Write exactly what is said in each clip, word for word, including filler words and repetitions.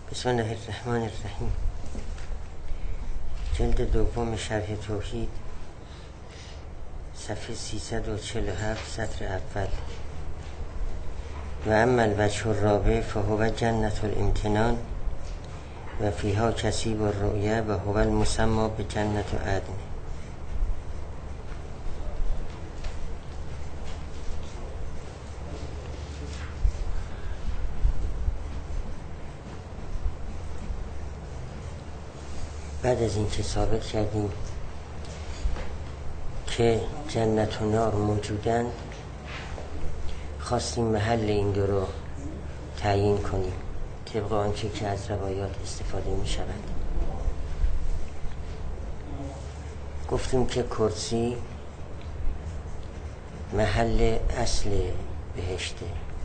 بسم الله الرحمن الرحیم. جلد دوم شرح توحید، صفحه سیصد و چهل و هفت، سطر اول. و اما الوجه الرابع فهو جنة الامتنان و فیها کسیب الرؤیه و هو المسمی به جنة عدن. بعد از این که ثابت کردیم که جنت و نار موجودند، خواستیم محل این دو رو تعیین کنیم طبق آنچه که از روایات استفاده می شود. گفتیم که کرسی محل اصل بهشته،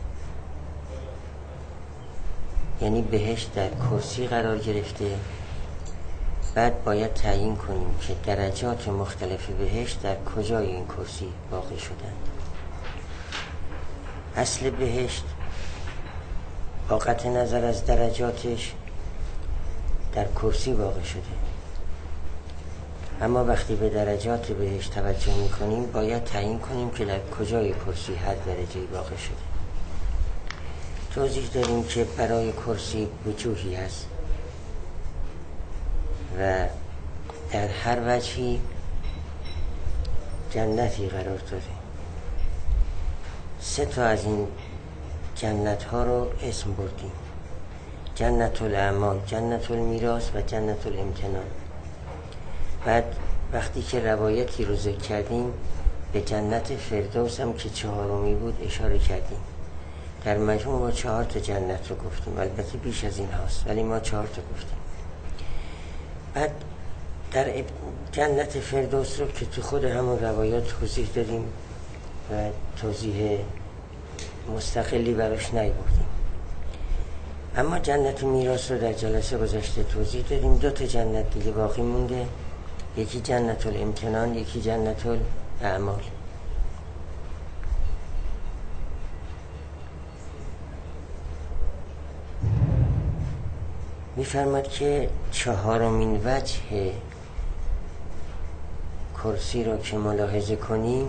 یعنی بهشت در کرسی قرار گرفته. بعد باید تعیین کنیم که درجات مختلف بهشت در کجای این کرسی واقع شدند. اصل بهشت با قطع نظر از درجاتش در کرسی واقع شده، اما وقتی به درجات بهشت توجه میکنیم باید تعیین کنیم که در کجای کرسی هر درجه‌ای واقع شده. توضیح داریم که برای کرسی وجوهی هست و در هر وجهی جنتی قرار داره. سه تا از این جنت ها رو اسم بردیم: جنت الاعمال، جنت المیراث و جنت الامتنان. بعد وقتی که روایتی رو ذکر کردیم به جنت فردوس هم که چهارمی بود اشاره کردیم. در مجموع ما چهار تا جنت رو گفتیم، البته بیش از این هاست ولی ما چهار تا گفتیم. بعد در جنت فردوس رو که تو خود همون روایات توضیح دادیم و توضیح مستقلی براش نیاوردیم. اما جنت میراث رو در جلسه گذشته توضیح دادیم. دو تا جنت دیگه باقی مونده، یکی جنت الامتنان، یکی جنت الاعمال. می‌فرماد که چهارمین وجه کرسی را که ملاحظه کنیم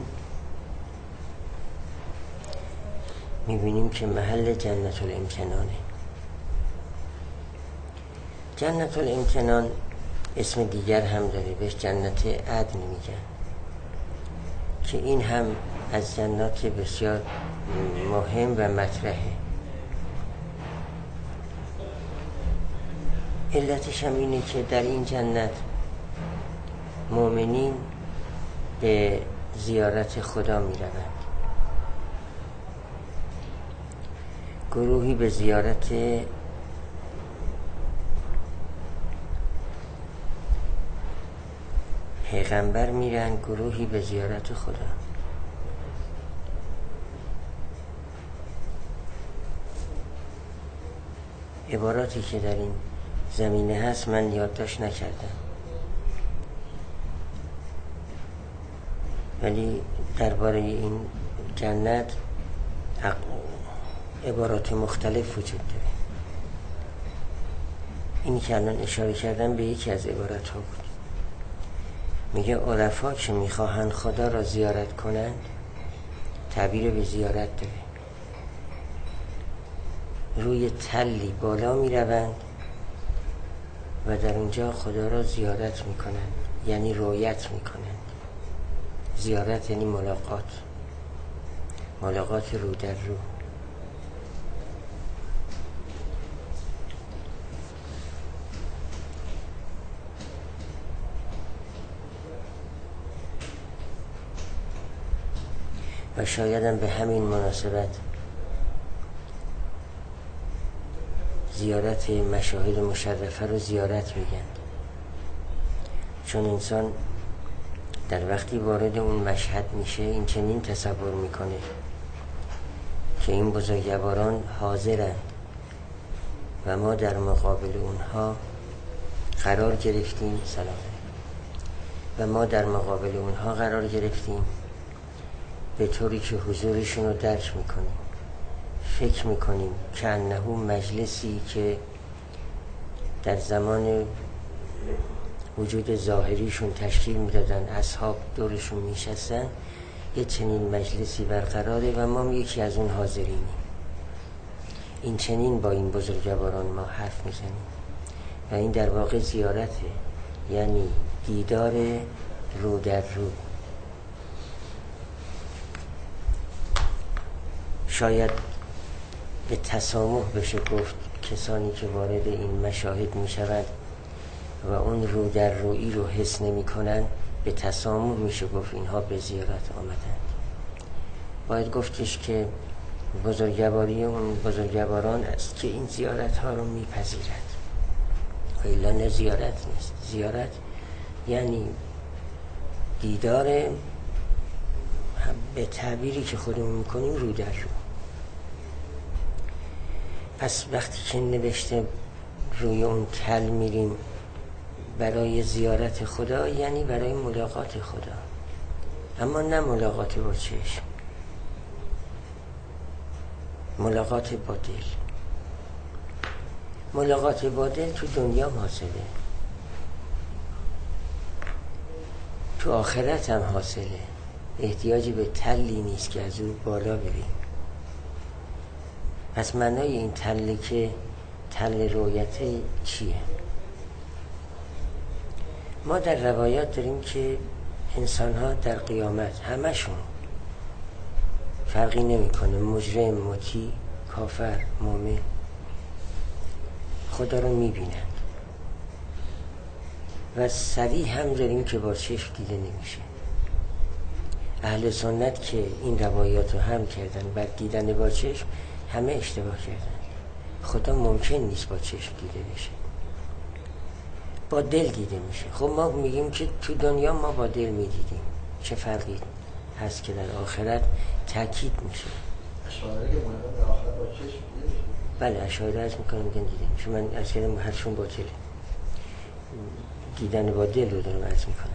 می‌بینیم که محل جنت الامتنانه. جنت الامتنان اسم دیگر هم داره، بهش جنت عدن میگن که این هم از جنات بسیار مهم و مطرحه. علتش هم اینه که در این جنت مؤمنین به زیارت خدا می روند. گروهی به زیارت پیغمبر میرن، گروهی به زیارت خدا. عباراتی که در این زمینه هست من یادداشت نکردم، ولی درباره این جنت عبارات مختلف وجود داره. اینی که الان اشاره کردم به یکی از عبارات ها بود. میگه عرفا که میخواهند خدا را زیارت کنند، تعبیر به زیارت داره، روی تلی بالا میروند و در اونجا خدا را زیارت میکنند، یعنی رؤیت میکنند. زیارت یعنی ملاقات، ملاقات رو در رو. و شایدم به همین مناسبت زیارت مشاهد مشرفه رو زیارت میگن، چون انسان در وقتی وارد اون مشهد میشه این چنین تصور میکنه که این بزرگواران حاضرند و ما در مقابل اونها قرار گرفتیم. سلام. و ما در مقابل اونها قرار گرفتیم به طوری که حضورشون رو درک میکنیم، فکر میکنیم که انه مجلسی که در زمان وجود ظاهریشون تشکیل میدادن، اصحاب دورشون میشستن، یه چنین مجلسی برقراره و ما یکی از اون حاضرینیم. این چنین با این بزرگواران ما حرف میزنیم و این در واقع زیارته، یعنی دیدار رو در رو. شاید به تسامح بشه گفت کسانی که وارد این مشاهد میشوند و اون رو در رویی رو حس نمی کنن، به تسامح میشه گفت اینها به زیارت آمدند. باید گفتش که بزرگواری اون بزرگواران است که این زیارت ها رو میپذیرد. الا نه زیارت نیست. زیارت یعنی دیدار، به تعبیری که خودمون میکنیم، رو در رو. پس وقتی که نوشته روی اون تل میریم برای زیارت خدا، یعنی برای ملاقات خدا، اما نه ملاقات با چشم، ملاقات با دل. ملاقات با دل تو دنیا حاصله، تو آخرت هم حاصله. احتیاجی به تلی نیست که از او بالا بریم. پس معنای این تله که تل رویت چیه؟ ما در روایات داریم که انسان ها در قیامت همشون فرقی نمی کنه، مجرم، مطیع، کافر، مومن، خدا رو می بینند و صریح هم داریم که با چشم دیده نمیشه. اهل سنت که این روایات رو هم کردن بر دیدن با چشم، همه اشتباه کردن. خدا ممکن نیست با چشم دیده بشه، با دل دیده میشه. خب ما میگیم که تو دنیا ما با دل میدیدیم، چه فرقی هست که در آخرت تاکید میشه؟ اشاعره که در آخرت با چشم دیده میشه. بله، اشاعره از میکنم میگن دیده میشه. من از کردم هرشون باطله، دیدن با دل رو دارم عرض میکنم.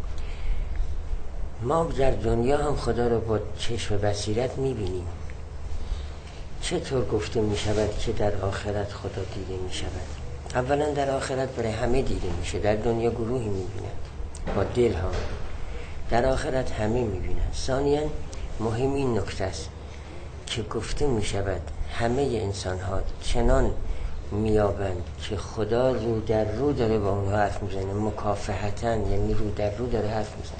ما در دنیا هم خدا رو با چشم بصیرت میبینیم. چطور گفته میشود که در آخرت خدا دیده میشود؟ اولا در آخرت برای همه دیده میشه. در دنیا گروهی میبینند با دل ها، در آخرت همه میبینند. ثانیاً مهم این نکته است که گفته میشود همه انسان ها چنان میابند که خدا رو در رو داره با اونها حرف میزنه، مکافحتن، یعنی رو در رو داره حرف میزنه،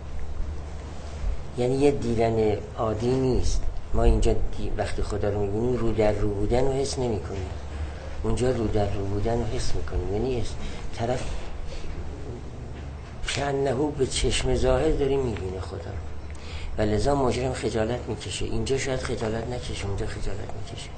یعنی یه دیدن عادی نیست. ما اینجا وقتی خدا رو میبینیم رو در رو بودن رو حس نمی کنیم، اونجا رو در رو بودن رو حس میکنیم. یعنی طرف کأنه به چشم ظاهر داریم میبینه خدا رو و لذا مجرم خجالت میکشه. اینجا شاید خجالت نکشه، اونجا خجالت میکشه.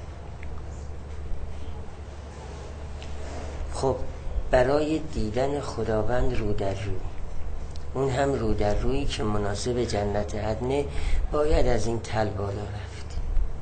خب برای دیدن خداوند رو در رو، اون هم رو در رویی که مناسب جنت عدن، باید از این تل بالا رفت.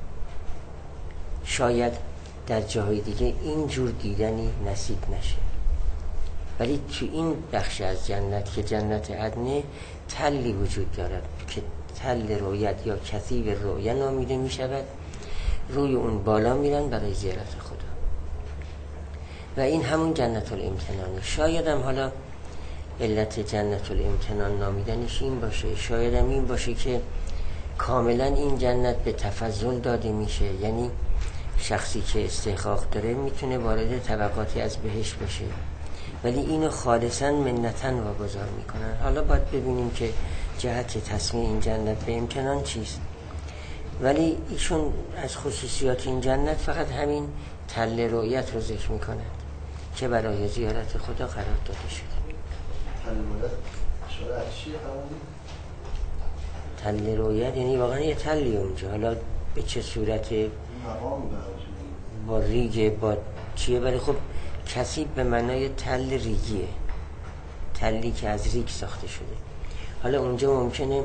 شاید در جاهای دیگه اینجور دیدنی نصیب نشه، ولی تو این بخش از جنت که جنت عدن، تلی وجود دارد که تل رویت یا کثیب رویه نامیده می شود. روی اون بالا میرن برای زیارت خدا و این همون جنت الامتنانه. شاید هم حالا علت جنت الامتنان نامیدنش این باشه، شاید هم این باشه که کاملا این جنت به تفضل داده میشه، یعنی شخصی که استحقاق داره میتونه وارد طبقاتی از بهشت بشه، ولی اینو خالصا منتن واگذار میکنن. حالا باید ببینیم که جهت تصمیم این جنت به امتنان چیست، ولی ایشون از خصوصیات این جنت فقط همین تل رؤیت رو ذکر میکنند که برای زیارت خدا قرار داده شده. تل رؤیت یعنی واقعا یه تلی اونجا، حالا به چه صورت، با ریگه با چیه، ولی خب کثیب به معنای تل ریگیه، تلی که از ریگ ساخته شده. حالا اونجا ممکنه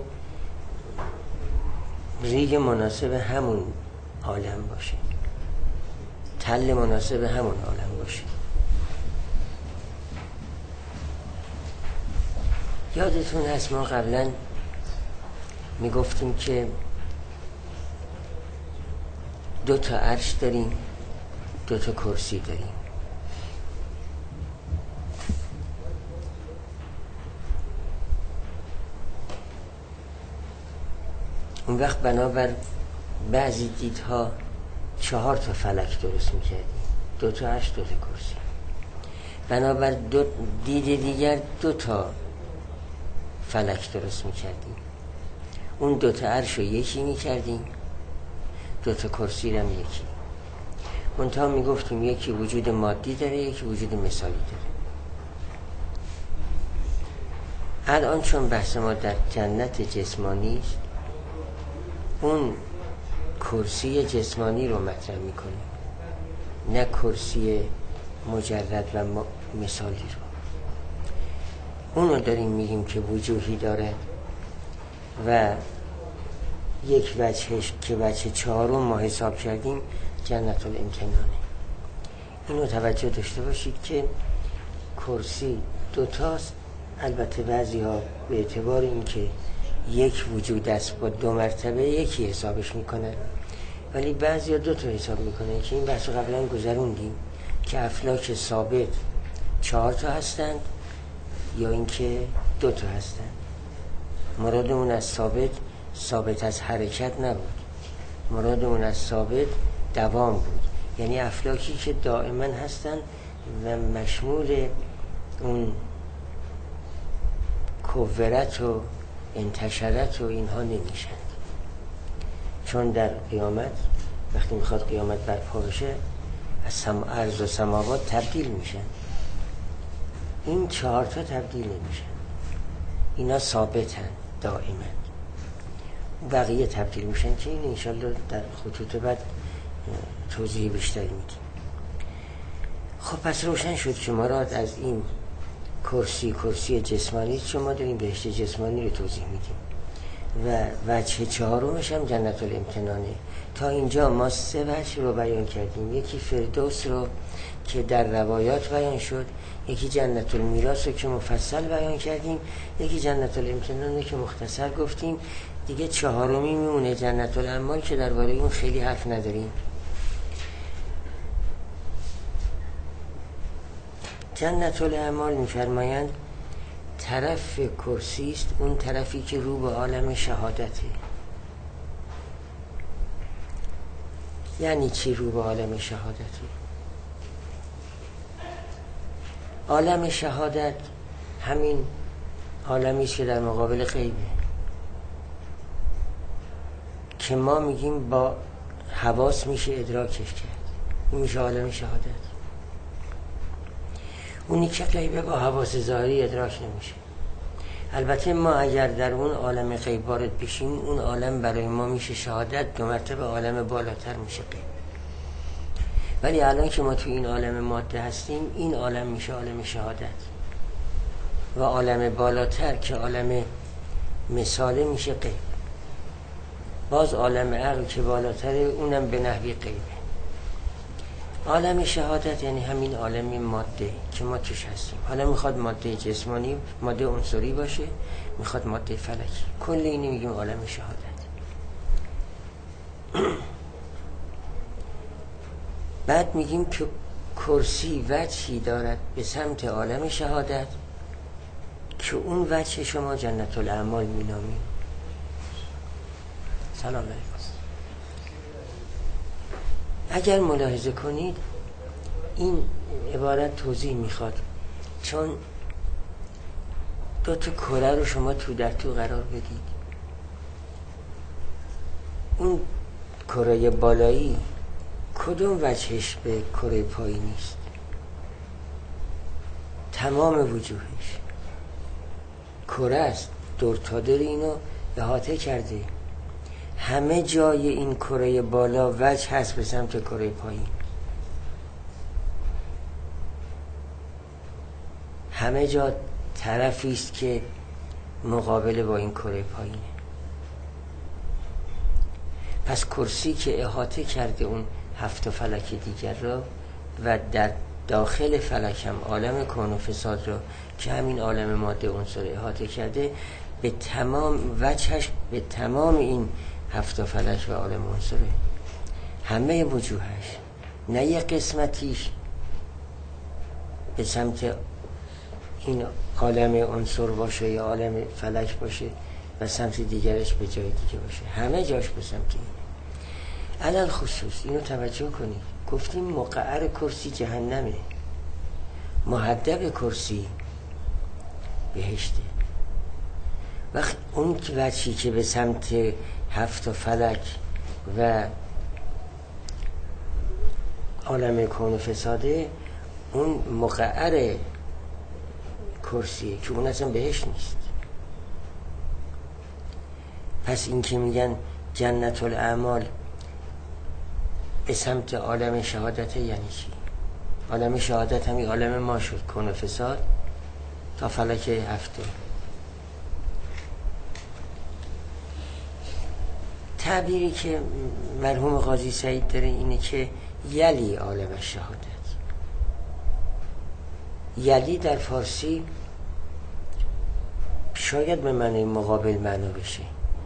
ریگ مناسب همون عالم باشه، تل مناسب همون عالم باشه. یادتون هست ما قبلا میگفتیم که دو تا عرش داریم، دو تا کرسی داریم. اون وقت بنابر بعضی دیدها چهار تا فلک درست میکردیم، دو تا عرش دو تا کرسی. بنابر دو دید دیگر دو تا فلک درست میکردیم، اون دو تا عرش رو یکی میکردیم، دو تا کرسی رو هم یکی. منتها میگفتیم یکی وجود مادی داره، یکی وجود مثالی داره. الان چون بحث ما در جنت جسمانی است، اون کرسی جسمانی رو مطرح میکنیم، نه کرسی مجرد و مثالی رو. اونو داریم میگیم که وجوهی داره و یک وجهش که وجه چهارم ما حساب کردیم جنت الامتنانه. اینو توجه داشته باشید که کرسی دوتاست. البته بعضی ها به اعتبار اینکه یک وجود است با دو مرتبه یکی حسابش میکنن، ولی بعضی ها دو تا حساب میکنن که این بحث قبلا گذروندیم که افلاک ثابت چهار تا هستند یا اینکه دو تا هستند. مرادمون از ثابت ثابت از حرکت نبود، مرادمون از ثابت دوام بود، یعنی افلاکی که دائما هستند و مشمول اون کورت و انتشرت و اینها نمیشند. چون در قیامت وقتی میخواد قیامت برپا بشه از سم... ارض و سماوات تبدیل میشن، این چهار تا تبدیل نمیشن، اینا ثابتن دائما، بقیه تبدیل میشن که این انشالله در خطوط بعد توضیح بیشتری میدیم. خب پس روشن شد که مراد از این کرسی کرسی جسمانی، چون ما داریم بهشت جسمانی رو توضیح میدیم و وجه چهارمش هم جنت الامتنانه. تا اینجا ما سه وجه رو بیان کردیم، یکی فردوس رو که در روایات بیان شد، یکی جنت المیراث رو که مفصل بیان کردیم، یکی جنت الامتنان رو که مختصر گفتیم. دیگه چهارمی میمونه جنت الاعمال که درباره اون خیلی حرف نداریم. جنت الاعمال میفرمایند طرف کرسی است اون طرفی که رو به عالم شهادته. یعنی چی رو به عالم شهادته؟ عالم شهادت همین عالمی است که در مقابل غیبه، که ما میگیم با حواس میشه ادراکش کرد، اون میشه عالم شهادت. اونی که غیبه با حواس ظاهری ادراک نمیشه. البته ما اگر در اون عالم غیب وارد بشیم، اون عالم برای ما میشه شهادت، دو مرتبه عالم بالاتر میشه غیب. ولی الان که ما تو این عالم ماده هستیم، این عالم میشه عالم شهادت و عالم بالاتر که عالم مثاله میشه غیب. باز عالم عقل که بالاتره اونم به نحوی غیبه. عالم شهادت یعنی همین عالم ماده که ما توش هستیم. حالا میخواد ماده جسمانی، ماده عنصری باشه، میخواد ماده فلکی، کل اینی میگیم عالم شهادت. بعد میگیم که کرسی وجهی دارد به سمت عالم شهادت که اون وجه شما جنت الاعمال مینامیم. سلام علیکم. اگر ملاحظه کنید این عبارت توضیح میخواد، چون دو تا کره رو شما تو در تو قرار بدید، اون کره بالایی کدوم وجهش به کره پایینی است؟ تمام وجوهش کره است، دور تا دور اینو احاطه کرده. همه جای این کره بالا وجه هست به سمت کره پایین، همه جا طرفی است که مقابل با این کره پایینه. پس کرسی که احاطه کرده اون هفت فلک دیگر را و در داخل فلک هم عالم کون و فساد را که همین عالم ماده عنصر احاطه کرده، به تمام وجهش به تمام این هفت فلک و عالم عنصره، همه وجوهش، نه یک قسمتیش به سمت این عالم عنصر باشه یا عالم فلک باشه و سمت دیگرش به جای دیگه باشه، همه جاش به سمت اینه. علل خصوص اینو توجه کنید، گفتیم مقعر کرسی جهنمه، محدب کرسی بهشته. وقت اون وجهی که به سمت هفت و فلک و عالم کون و فساده، اون مقعر کرسیه که اون اصلا بهشت نیست. پس این که میگن جنت الاعمال به سمت عالم شهادت یعنی چی؟ عالم شهادت همین عالم ما شد، کون و فساد تا فلک هفته. تعبیری که مرحوم قاضی سعید داره اینه که یلی عالم شهادت. یلی در فارسی شاید به معنی مقابل معنا بشه،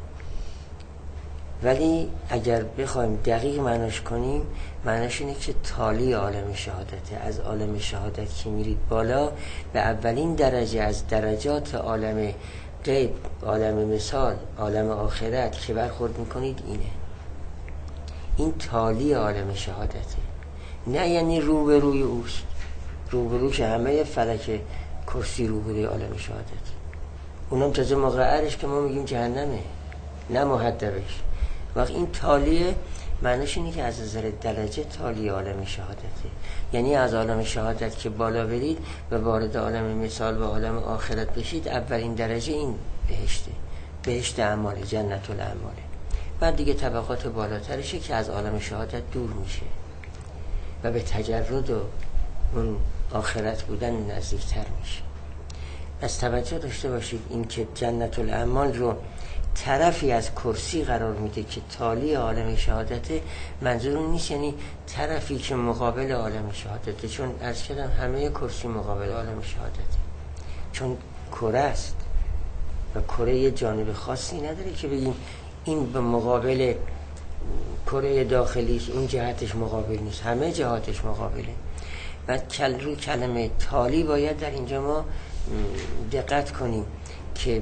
ولی اگر بخوایم دقیق معناش کنیم، معناش اینه که تالی عالم شهادته. از عالم شهادت که میرید بالا به اولین درجه از درجات عالم غیب، عالم مثال، عالم آخرت که برخورد میکنید، اینه این تالی عالم شهادته. نه یعنی روبروی اوست، روبرو که همه فلک کرسی روبروی عالم شهادت، اونم تازه مقعرش که ما میگیم جهنمه، نه محدبش. وقت این تالیه معنیش اینه که از نظر درجه تالی عالم شهادته، یعنی از عالم شهادت که بالا برید و وارد عالم مثال و عالم آخرت بشید، اولین درجه این بهشته، بهشت اعمال، جنت الاعماله. بعد دیگه طبقات بالاترشه که از عالم شهادت دور میشه و به تجرد و اون آخرت بودن نزدیکتر میشه. از توجه داشته باشید این که جنت الاعمال رو طرفی از کرسی قرار میده که تالی عالم شهادته، منظور اون نیست یعنی طرفی که مقابل عالم شهادته، چون از کردم همه کرسی مقابل عالم شهادته، چون کره است و کره یه جانب خاصی نداره که بگیم این به مقابل کره داخلی است، اون جهتش مقابل نیست، همه جهاتش مقابله. بعد کل رو کلمه تالی باید در اینجا ما دقت کنیم که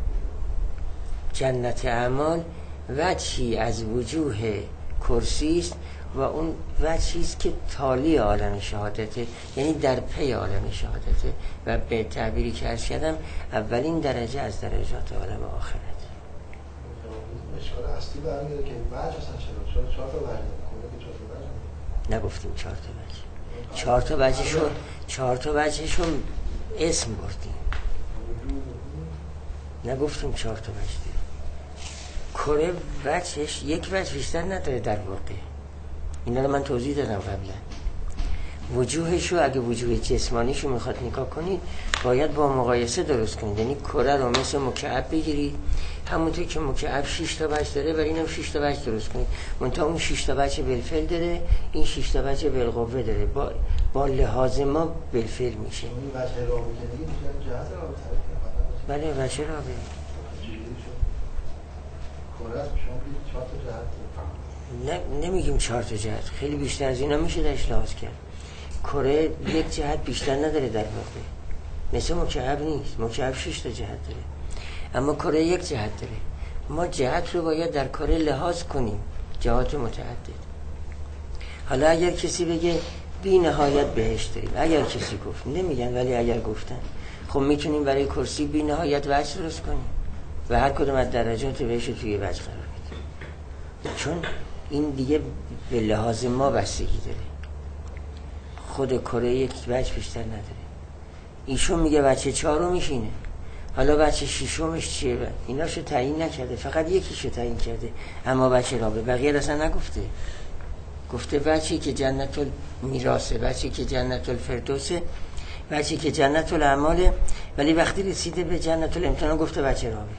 جنت اعمال وجهی از وجوه کرسی است و اون وجهی است که تالی عالم شهادته، یعنی در پی عالم شهادته و به تعبیری که عرض کردم اولین درجه از درجات عالم آخرت. اشکال اصلی برمیگرده که وجه اصلا چرا؟ چرا چهار تا وجه داره؟ چهار تا وجه نگفتیم چهار تا وجه. چهار تا وجهشون چهار تا وجهشون اسم بردیم. نگفتیم چهار تا وجه. کره وجهش یک وجه بیشتر نداره در واقع. اینا رو من توضیح دادم قبلا. وجوهشو اگه وجوه جسمانیشو میخواد نگاه کنید باید با مقایسه درست کنید، یعنی کره رو مثل مکعب بگیرید، همونطور که مکعب شش تا وجه داره برای اینم شش تا وجه درست کنید، منتها اون شش تا وجه بالفعل داره، این شش تا وجه بالقوه داره، با با لحاظ ما بالفعل میشه. این وجه رابطه دیگه میشه جهت رابطه. بله وجه رابطه. کره شما بگید چهار تا جهت. نه نمیگیم چهار تا جهت، خیلی بیشتر از اینا میشه درش لحاظ کرد. کره یک جهت بیشتر نداره در واقع، مثل مکعب نیست، مکعب شش تا جهت داره، اما کره یک جهت داره. ما جهت رو باید در کره لحاظ کنیم، جهات متعدد. حالا اگر کسی بگه بی نهایت بهشت داریم، اگر کسی گفت، نمیگن ولی اگر گفتن، خب میتونیم برای کرسی بی نهایت وجه درست کنیم و هر کدوم از درجات بهشت توی وجه قرار بدیم، چون این دیگه به لحاظ ما بستگی داره. خود کره یک وجه بیشتر نداره. ایشون میگه بچه چهارو میشینه، حالا بچه شیشمش چیه؟ ایناشو تعیین نکرده، فقط یکیشو تعیین کرده، اما بچه رابه بقیه اصلا نگفته. گفته بچه‌ای که جنت المیراثه، بچه‌ای که جنت الفردوسه، بچه‌ای که جنت الاعماله، ولی وقتی رسیده به جنت الامتحان گفته بچه رابه.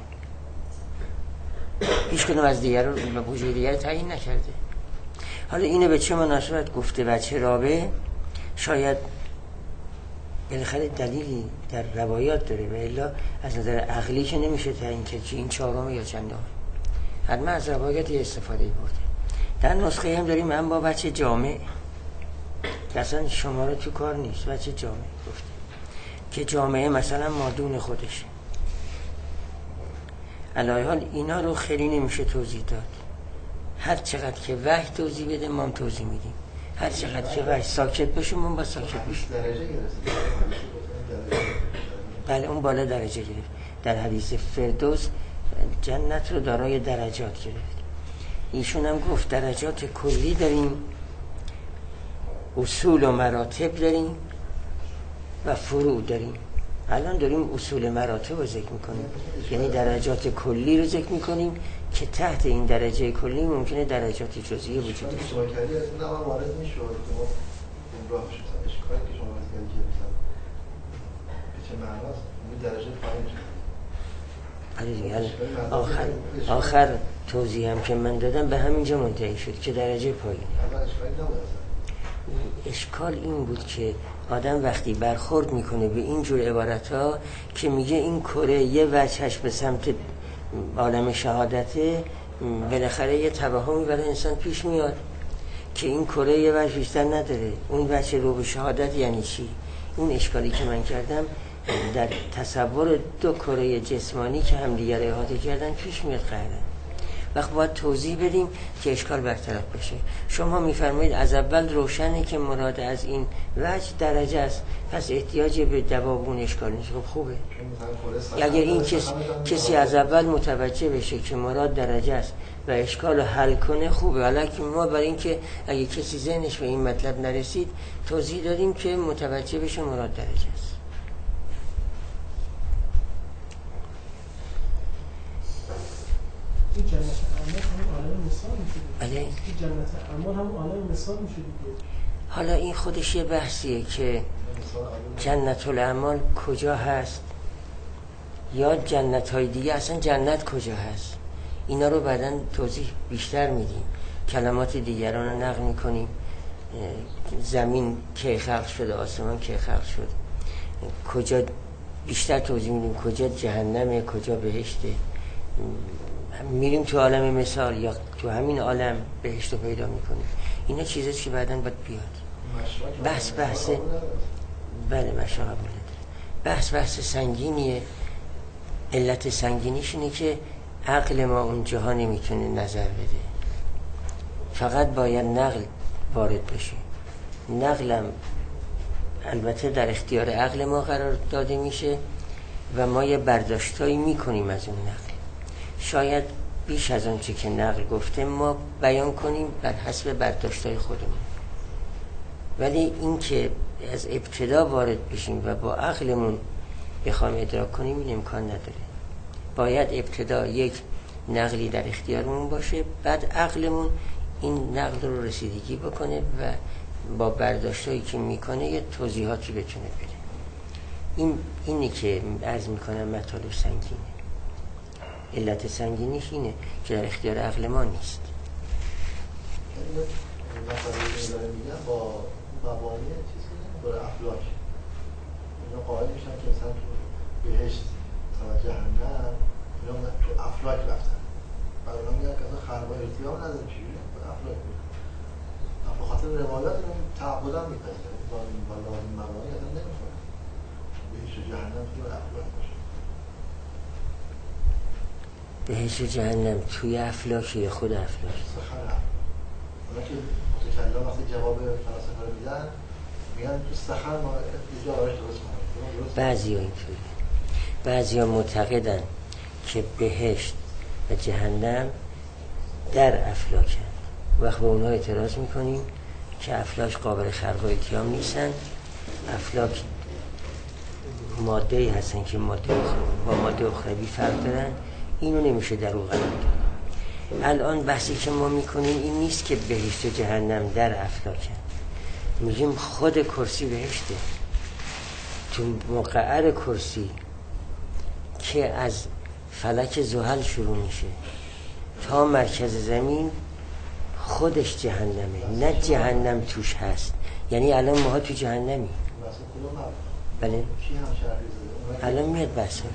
هیچ کدوم از دیگر رو به وجود دیگر تعیین نکرده. حالا اینو به چه مناسبت گفته بچه رابه؟ شاید بالاخره دلیلی در روایات داره و الا از نظر عقلی که نمیشه تعیین کرد که این چهارمه یا چندمه. حتما از روایاتی استفاده برده. در نسخه هم داریم هم با بچه جامع که اصلا شماره تو کار نیست، بچه جامع گفته که جامعه مثلا مادون خودشه. علی حال اینا رو خیلی نمیشه توضیح داد. هر چقدر که وحی توضیح بده ما هم توضیح میدیم، هر چقدر که وحی ساکت بشه ما با ساکت بشه. بله اون بالا درجه گرفت. در حدیث فردوس جنت رو دارای درجات گرفت. ایشون هم گفت درجات کلی داریم، اصول و مراتب داریم و فروع داریم. الان داریم اصول مراتب رو ذکر میکنیم، یعنی درجات کلی رو ذکر میکنیم که تحت این درجه کلی ممکنه درجات جزئی وجود داشته باشه. شما کردی از اون هم وارد میشد که ما گمراه شدیم. اشکالی که شما از کردی که مثلا به چه معناست اون درجه پایین شد. آره دیگه آخر آخر توضیح هم که من دادم به همینجا منتهی شد که درجه پایینه. اول اشکالی نبود اصلا. اشکال این بود که آدم وقتی برخورد میکنه به این جور عبارت ها که میگه این کره یه وجهش به سمت عالم شهادته، بالاخره یه توهمی برای انسان پیش میاد که این کره یه وجه بیشتر نداره، اون وجه رو به شهادت یعنی چی؟ اون اشکالی که من کردم در تصور دو کره جسمانی که همدیگر احاطه کردن پیش میاد قهرن. وقت باید توضیح بدیم که اشکال برطرف بشه. شما میفرمایید از اول روشنه که مراد از این وجه درجه است، پس احتیاج به جواب اون اشکال نیست. خب خوبه اگر این کس، کسی از اول متوجه بشه که مراد درجه است و اشکال رو حل کنه خوبه. حالا که ما برای این که اگه کسی ذهنش به این مطلب نرسید توضیح دادیم که متوجه بشه مراد درجه است. این جنت اعمال هم عالم مثال میشه. بله این جنت اعمال هم عالم مثال میشه دیگه. حالا این خودش یه بحثیه که جنت الاعمال کجا هست یا جنت های دیگه، اصلا جنت کجا هست، اینا رو بعداً توضیح بیشتر میدیم. کلمات دیگران رو نقل میکنیم. زمین که خلق شده، آسمان که خلق شد، کجا بیشتر توضیح میدیم، کجا جهنمه، کجا بهشته. میریم تو عالم مثال یا تو همین عالم بهشت رو پیدا میکنیم. اینا چیزاست که بعداً باید بیاد. بحث بحث بله مشاق قبول نداره. بحث بحث سنگینیه. علت سنگینیش اینه که عقل ما اونجاها نمیتونه نظر بده، فقط باید نقل وارد بشه. نقلم البته در اختیار عقل ما قرار داده میشه و ما یه برداشتایی میکنیم از اون نقل. شاید بیش از اون چه که نقل گفته ما بیان کنیم بر حسب برداشتای خودمون، ولی این که از ابتدا وارد بشیم و با عقلمون بخوایم ادراک کنیم این امکان نداره. باید ابتدا یک نقلی در اختیارمون باشه، بعد عقلمون این نقل رو رسیدگی بکنه و با برداشتایی که میکنه یه توضیحاتی بتونه بده. این اینی که عرض میکنم مطالب سنگینه. علت سنگینیش اینه که در اختیار عقل ما نیست. مطالبی داره میگن با مبانی چیزی برای افلاک اینا قائل میشن که مثلا تو بهشت مثلا جهنم اینا تو افلاک رفتن، بعد اونا میگن که اصلا خربای ارتیاب نداره چیزی به افلاک بود. به خاطر روایات اون تعبد هم میپذیرن با با لازم مبانی اصلا نمیخوره بهشت جهنم توی افلاک باشه. بهشت جهنم توی افلاکی خود افلاک سخن هم اونا که متکلم وقتی جواب فلسفه رو میدن میگن تو سخن ما اینجا آرش درست کنیم. بعضی ها اینطوری، بعضی ها معتقدن که بهشت و جهنم در افلاکن. وقت به اونها اعتراض میکنیم که افلاک قابل خلق و اتیام نیستن، افلاک ماده هستن که ماده با ماده اخروی فرق دارن، اینو نمیشه در او قرار داد. الان بحثی که ما میکنیم این نیست که بهشت و جهنم در افلاکن، میگیم خود کرسی بهشته. تو مقعر کرسی که از فلک زحل شروع میشه تا مرکز زمین خودش جهنمه، نه جهنم توش هست. یعنی الان ماها تو جهنمی. بله الان میاد بحثاش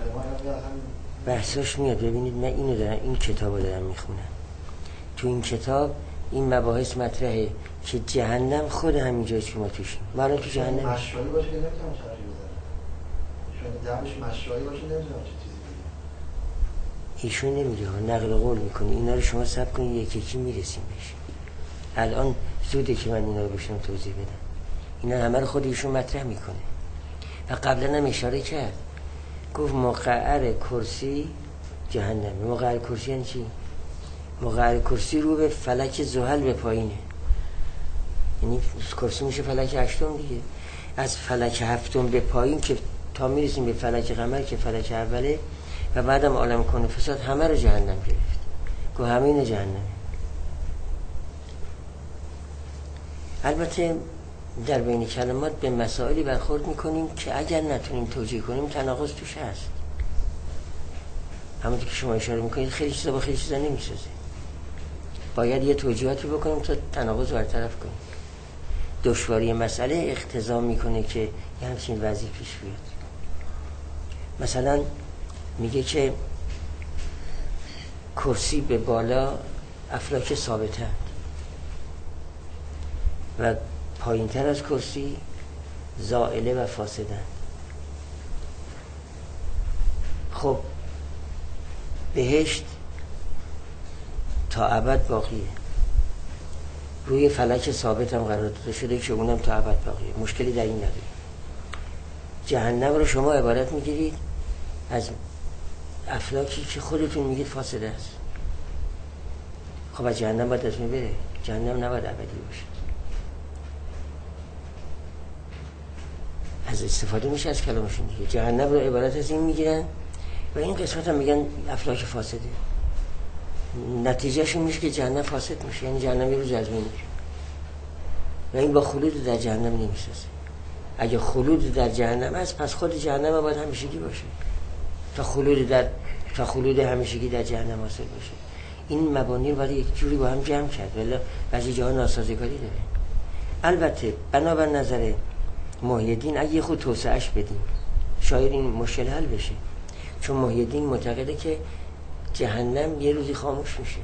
بحثاش میاد. ببینید من اینو دارم، این کتابو دارم میخونم. تو این کتاب این مباحث مطرحه که جهنم خود همین جایی که ما توشیم. ما الان تو جهنم مشروعی باشه که نمیتونم شرحی بزنم. شاید دمش مشروعی باشه نمیتونم چه چیزی ایشون نمیگه ها، نقل قول میکنه. اینا رو شما صبر کنید یکی یکی میرسیم بهش. الان زوده که من اینا رو بهشون توضیح بدم. اینا همه رو خود ایشون مطرح میکنه و قبلا هم اشاره کرد، گفت مقعر کرسی جهنم. مقعر کرسی یعنی چی؟ مقعر کرسی رو به فلک زحل به پایینه، یعنی کرسی میشه فلک هشتم دیگه. از فلک هفتم به پایین که تا میرسیم به فلک قمر که فلک اوله و بعدم عالم کون و فساد، همه رو جهنم گرفت. گفت همه این جهنمه. البته در بین کلمات به مسائلی برخورد میکنیم که اگر نتونیم توجیه کنیم تناقض توش هست. همونطور که شما اشاره میکنید خیلی چیزا با خیلی چیزا نمیسازه، باید یه توجیهاتی بکنیم تا تناقض برطرف کنیم. دشواری مسئله اقتضا میکنه که یه همچین وضعی پیش بیاد. مثلا میگه که کرسی به بالا افلاک ثابتند و پایین تر از کرسی زائله و فاسدند. خب بهشت تا ابد باقیه، روی فلک ثابت هم قرار داده شده که اونم تا ابد باقیه، مشکلی در این نداره. جهنم رو شما عبارت میگیرید از افلاکی که خودتون میگید فاسده است. خب از جهنم باید از می بره، جهنم نباید ابدی باشه. از استفاده میشه از کلامشون دیگه. جهنم رو عبارت از این میگیرن و این قسمت هم میگن افلاک فاسده. نتیجهشون میشه که جهنم فاسد میشه، یعنی جهنم یه روز از بین میره و این با خلود در جهنم نمیسازه. اگه خلود در جهنم است پس خود جهنم باید همیشگی باشه تا خلود در تا خلود همیشگی در جهنم حاصل بشه. این مبانی رو باید یک جوری با هم جمع کرد، ولی بعضی جاها ناسازگاری داره. البته بنابر نظر محی الدین اگه خود توسعهش بدیم شاید این مشکل حل بشه، چون محی الدین معتقده که جهنم یه روزی خاموش میشه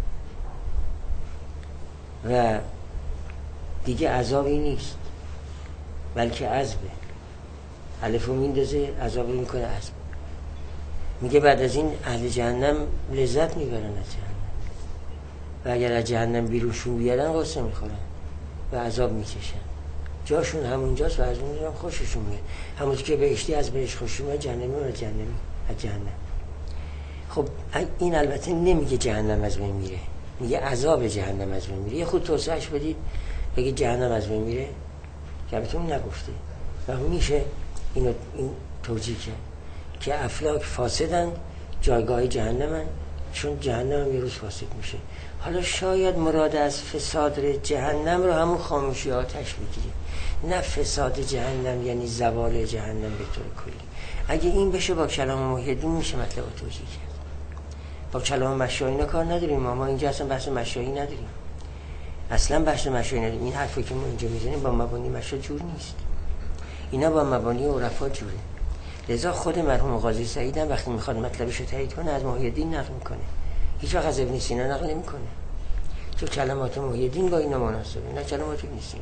و دیگه عذابی نیست بلکه عذبه. الفو میندازه عذاب رو میکنه عذب. میگه بعد از این اهل جهنم لذت میبرن از جهنم و اگر از جهنم بیرونشون بیارن غصه میخورن و عذاب میکشن. جاشون همونجاست و از اونجا خوششون میاد. همونطور که بهشتی از بهشت خوششون میاد، جهنمی و جهنمی از جهنم. خب این البته نمیگه جهنم از بین میره، میگه عذاب جهنم از بین میره. یه خود توسعهش بدید بگه جهنم از بین میره که البته اون نگفته و میشه اینو این توجیه کرد که افلاک فاسدن، جایگاه جهنمن، چون جهنم هم یه روز فاسد میشه. حالا شاید مراد از فساد جهنم رو همون خاموشی آتش بگیریم، نه فساد جهنم یعنی زوال جهنم به طور کلی. اگه این بشه با کلام محی الدین میشه مطلب رو توجیه کرد. با کلام مشایی اینا کار نداریم، ما اینجا اصلا بحث مشایی نداریم، اصلا بحث مشایی نداریم. این حرفی که ما اینجا میزنیم با مبانی مشا جور نیست، اینا با مبانی عرفا جوره. لذا خود مرحوم قاضی سعید هم وقتی میخواد مطلبش رو تایید کنه از محی الدین نقل میکنه، هیچ وقت از ابن سینا نقل نمیکنه، چون کلمات محی الدین با اینا مناسبه، نه کلمات ابن سینا.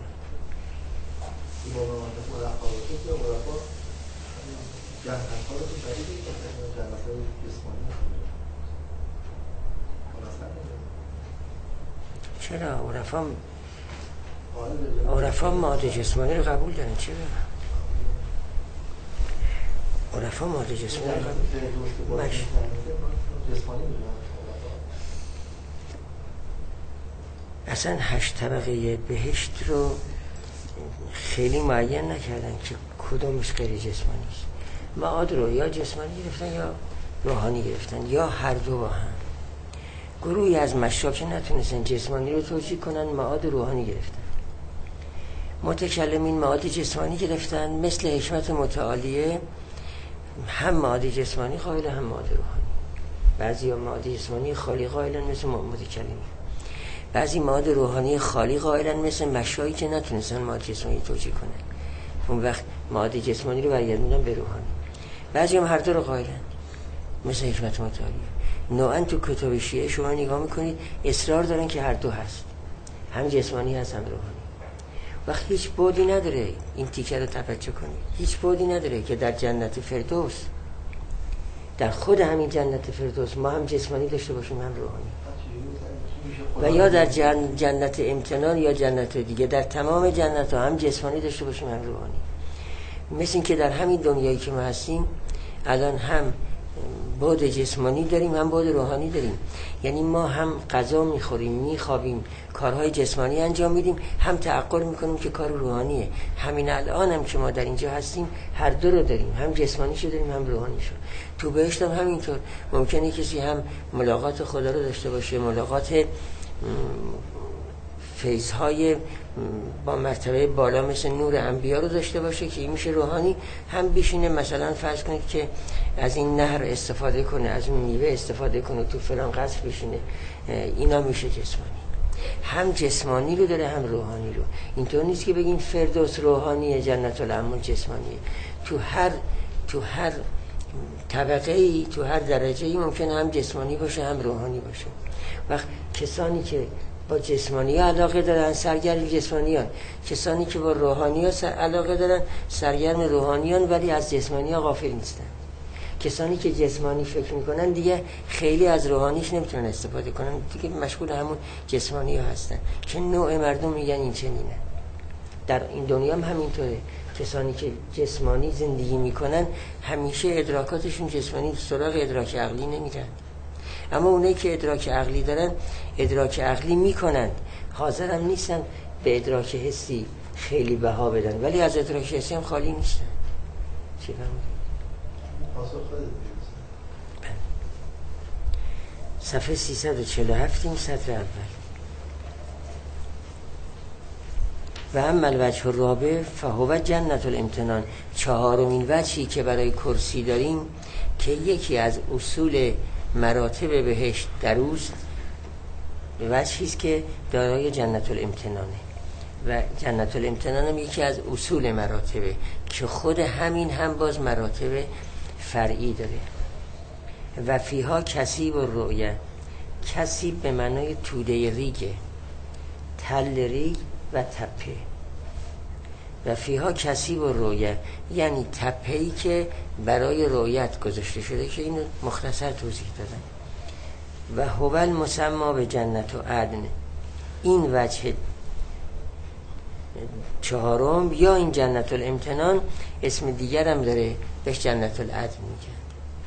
چرا عرفا عرفا ماده جسمانی رو قبول دارن؟ چرا عرفا ماده جسمانی رو قبول دارن؟ اصلا هشت طبقه بهشت رو خیلی معین نکردن که کدومش غیر جسمانی است. معاد رو یا جسمانی گرفتن یا روحانی گرفتن یا هر دو با هم. گروهی از مشاک نتونستن جسمانی رو توجیه کنن، معاد روحانی گرفتن. متکلمین معاد جسمانی گرفتن، مثل حکمت متعالیه هم معاد جسمانی قائل هم معاد روحانی. بعضی ها معاد جسمانی خالی قائلن مثل متکلمین، بعضی معاد روحانی خالی قائلن مثل مشایی که نتونستن معاد جسمانی توجیه کنن، اون وقت معاد جسمانی رو برگردوندن به روحانی. بعضی هم هر دو رو قائلن مثل حکمت متعالیه. نوعا تو کتاب شیعه شما نگاه میکنید اصرار دارن که هر دو هست، هم جسمانی هست هم روحانی. وقت هیچ بودی نداره این تیکه رو توجه کنید، هیچ بودی نداره که در جنت فردوس در خود همین جنت فردوس ما هم جسمانی داشته باشیم هم روحانی، و یا در جن... جنت امتنان یا جنت دیگه، در تمام جنت ها هم جسمانی داشته باشیم هم روحانی. مثل این که در همین دنیایی که ما هستیم الان هم بعد جسمانی داریم هم بعد روحانی داریم، یعنی ما هم غذا میخوریم، میخوابیم، کارهای جسمانی انجام میدیم، هم تعقل میکنیم که کار روحانیه. همین الان هم که ما در اینجا هستیم هر دو رو داریم، هم جسمانیشو داریم هم روحانیشو. تو بهشت هم همینطور ممکنه کسی هم ملاقات خدا رو داشته باشه، ملاقات فیض‌های با مرتبه بالا مثل نور انبیا رو داشته باشه که این میشه روحانی، هم بشینه مثلا فرض کنید که از این نهر استفاده کنه، از اون میوه استفاده کنه، تو فلان قصر بشینه، اینا میشه جسمانی. هم جسمانی رو داره هم روحانی رو. اینطور نیست که بگیم فردوس روحانیه جنت الامن جسمانیه. تو هر تو هر طبقه ای، تو هر درجه ای ممکنه هم جسمانی باشه هم روحانی باشه. وقت کسانی که با جسمانی ها علاقه دارن سرگرم جسمانی هن، کسانی که با روحانی ها علاقه دارن سرگرم روحانی هن، ولی از جسمانی ها غافل نیستن. کسانی که جسمانی فکر میکنن دیگه خیلی از روحانیش نمیتونن استفاده کنن، دیگه مشغول همون جسمانی ها هستن که نوع مردم میگن این چنینه. در این دنیا هم همینطوره، کسانی که جسمانی زندگی میکنن همیشه ادراکاتشون جسمانی، سراغ ادراک عقلی نمیرن. اما اونایی که ادراک عقلی دارن ادراک عقلی میکنن، حاضر هم نیستن به ادراک حسی خیلی بها بدن، ولی از ادراک حسی هم خالی نیستن. چی فهمید؟ صفحه سیصد و چهل و هفت این سطر اول. و اما الوجه الرابع فهو جنت الامتنان، چهارمین وجهی که برای کرسی داریم که یکی از اصول مراتب بهشت در اوست، وجهی است که دارای جنت الامتنانه و جنت الامتنان هم یکی از اصول مراتبه که خود همین هم باز مراتب فرعی داره. و فیها کسیب و رؤیه، کسیب به معنای توده ریگه، تل ریگ و تپه. و فیها کسیب و رؤیه یعنی تپه‌ای که برای رؤیت گذاشته شده که اینو مختصر توضیح دادم. و هو المسمی به جنت و عدن، این وجه چهارم یا این جنت الامتنان اسم دیگر هم داره، بهش جنت العدن میگن.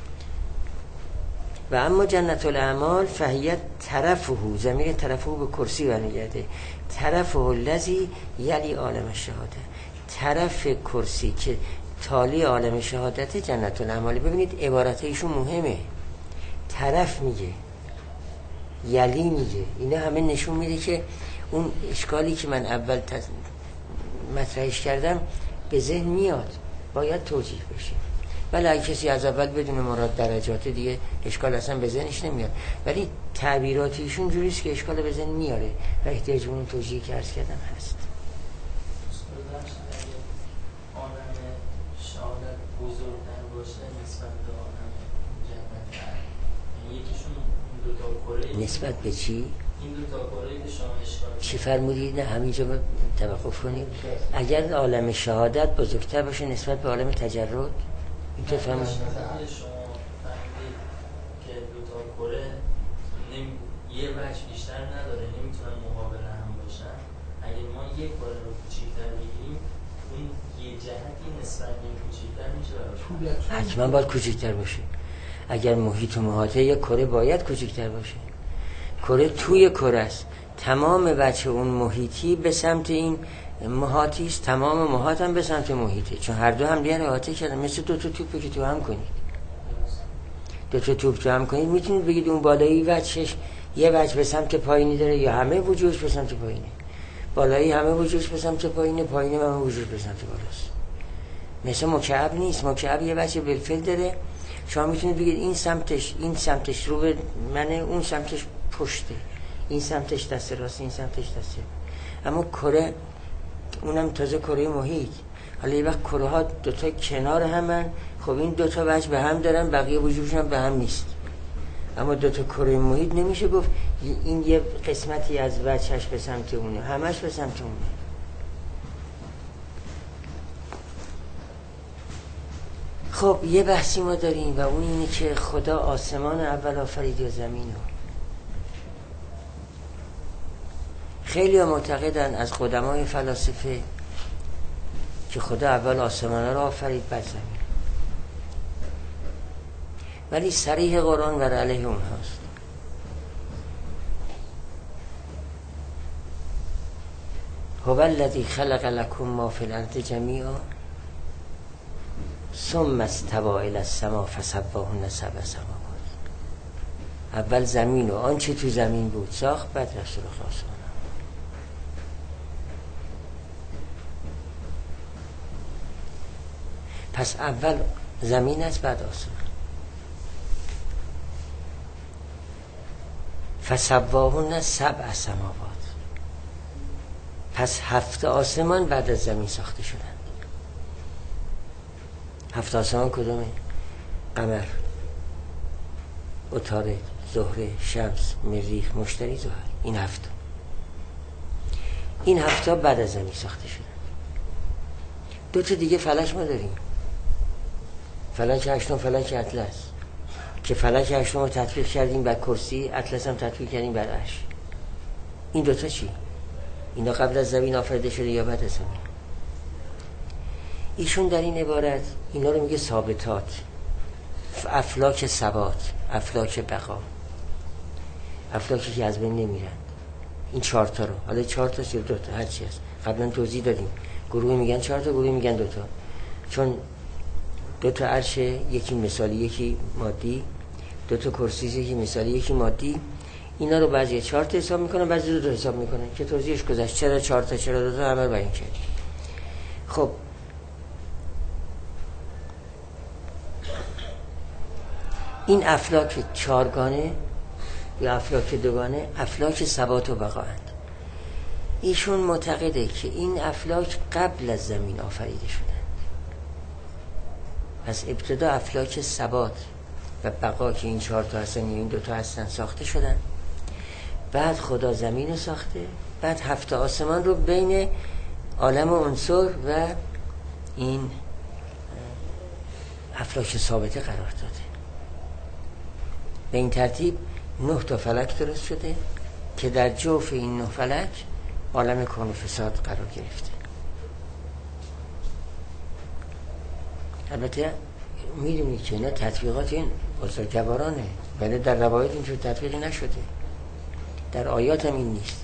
و اما جنت الاعمال فهیت طرفه، ضمیر طرفه به کرسی برمیگرده، طرفه الذی یلی عالم الشهاده، طرف کرسی که تالی عالم شهادت جنت الاعمال. ببینید عبارت ایشون مهمه، طرف میگه، یلی میگه، اینا همه نشون میده که اون اشکالی که من اول مطرحش کردم به ذهن میاد، باید توجیه بشه. ولی اگه کسی از اول بدون مراد درجات دیگه اشکال اصلا به ذهنش نمیاد، ولی تعبیرات ایشون جوریست که اشکال به ذهن میاره و احتیاج به اون توجیه که عرض کردم هست. بزرگتر باشه نسبت به عالم جنت، یعنی یکیشون این دو تا کره نسبت به چی؟ این دو تا کره که شما اشکال چی فرمودید؟ نه همینجا توقف کنید. اگر عالم شهادت بزرگتر باشه نسبت به عالم تجرد، این تو فهمید؟ شما فهمید که دو تا کره یه وجه بیشتر نداره، نمیتونن مقابل هم باشن. اگر ما یک کره رو کوچیک‌تر بگیریم اون یه جهتی نسبت به کوچیک‌تر میشه، حتما باید کوچیک‌تر باشه. اگر محیط و محاطه یک کره باید کوچیک‌تر باشه. کره توی کره است، تمام وجه اون محیطی به سمت این محاطی است، تمام محاط هم به سمت محیطه، چون هر دو هم دیگر احاطه کردن. مثل دو تا توپ که تو هم کنید، دو تا توپ تو هم کنید میتونید بگید اون بالایی وجهش یه وجه به سمت پایینی داره یا همه وجودش به سمت پایینه، بالایی همه وجودش به سمت پایینه، پایینی همه وجود به سمت بالاست. مثل مکعب نیست، مکعب یه وجه بالفعل داره، شما میتونید بگید این سمتش این سمتش رو به منه، اون سمتش پشته، این سمتش دست راست، این سمتش دست چپ. اما کره اونم تازه کره محیط، حالا یه وقت کره ها دوتا کنار همن، خب این دوتا وجه به هم دارن، بقیه وجودشون به هم نیست. اما دوتا کره محیط نمیشه گفت این یه قسمتی از وجهش به سمت اونه، همش به سمت اونه. خب یه بحثی ما داریم و اون اینه که خدا آسمان اول آفرید یا زمین رو. خیلی معتقدن از قدمای فلاسفه که خدا اول آسمان رو آفرید بعد زمین، ولی صریح قرآن بر علیه اونهاست. هو الذی خلق لکم ما فی الارض جمیعا ثم استوى الی السماء فسواهن سبع سماوات. اول زمین و آنچه تو زمین بود ساخت، بعد رسول آسمان. پس اول زمین است بعد آسمان. فسواهن سبع سماوات. پس هفت آسمان بعد از زمین ساخته شدند. هفت آسمان کدومه؟ قمر، عطارد، زهره، شمس، مریخ، مشتری، زحل. این هفت این هفتا بعد از زمین ساخته شدند. دو تا دیگه فلک ما داریم، فلک هشتم، فلک اطلس، که فلک هشتم رو تطبیق کردیم بر کرسی، اطلس هم تطبیق کردیم بر عرش. این دوتا چی؟ اینا قبل از زمین آفریده شده یا بعد از زمین؟ ایشون در این عبارت اینا رو میگه ثابتات، افلاک ثبات، افلاک بقا، افلاکی که از بین نمیرن. این چهار تا رو، حالا چهار تا یا دو تا هر چی هست، قبلا توضیح دادیم. گروهی میگن چهار تا، گروهی میگن دو تا، چون دو تا عرش، یکی مثالی یکی مادی، دو تا کرسی، یکی مثالی یکی مادی. اینا رو بعضی چهار تا حساب میکنن، بعضی دو تا حساب میکنن که توضیحش گذشت. چرا چهار تا چرا دو تا، همه رو بیان کردیم. خب این افلاک چارگانه یا افلاک دوگانه افلاک ثبات و بقااند. ایشون معتقده که این افلاک قبل از زمین آفریده شدند. پس ابتدا افلاک ثبات و بقا که این چهار تا هستن یا این دو تا هستن ساخته شدن، بعد خدا زمین رو ساخته، بعد هفت آسمان رو بین عالم عنصر و این افلاک ثابته قرار داده. به این ترتیب نه تا فلک درست شده که در جوف این نه فلک عالم کون و فساد قرار گرفته. البته میدونید که اینا تطبیقات این بزرگوارانه، ولی در روایت اینجور تطبیقی نشده، در آیات هم این نیست.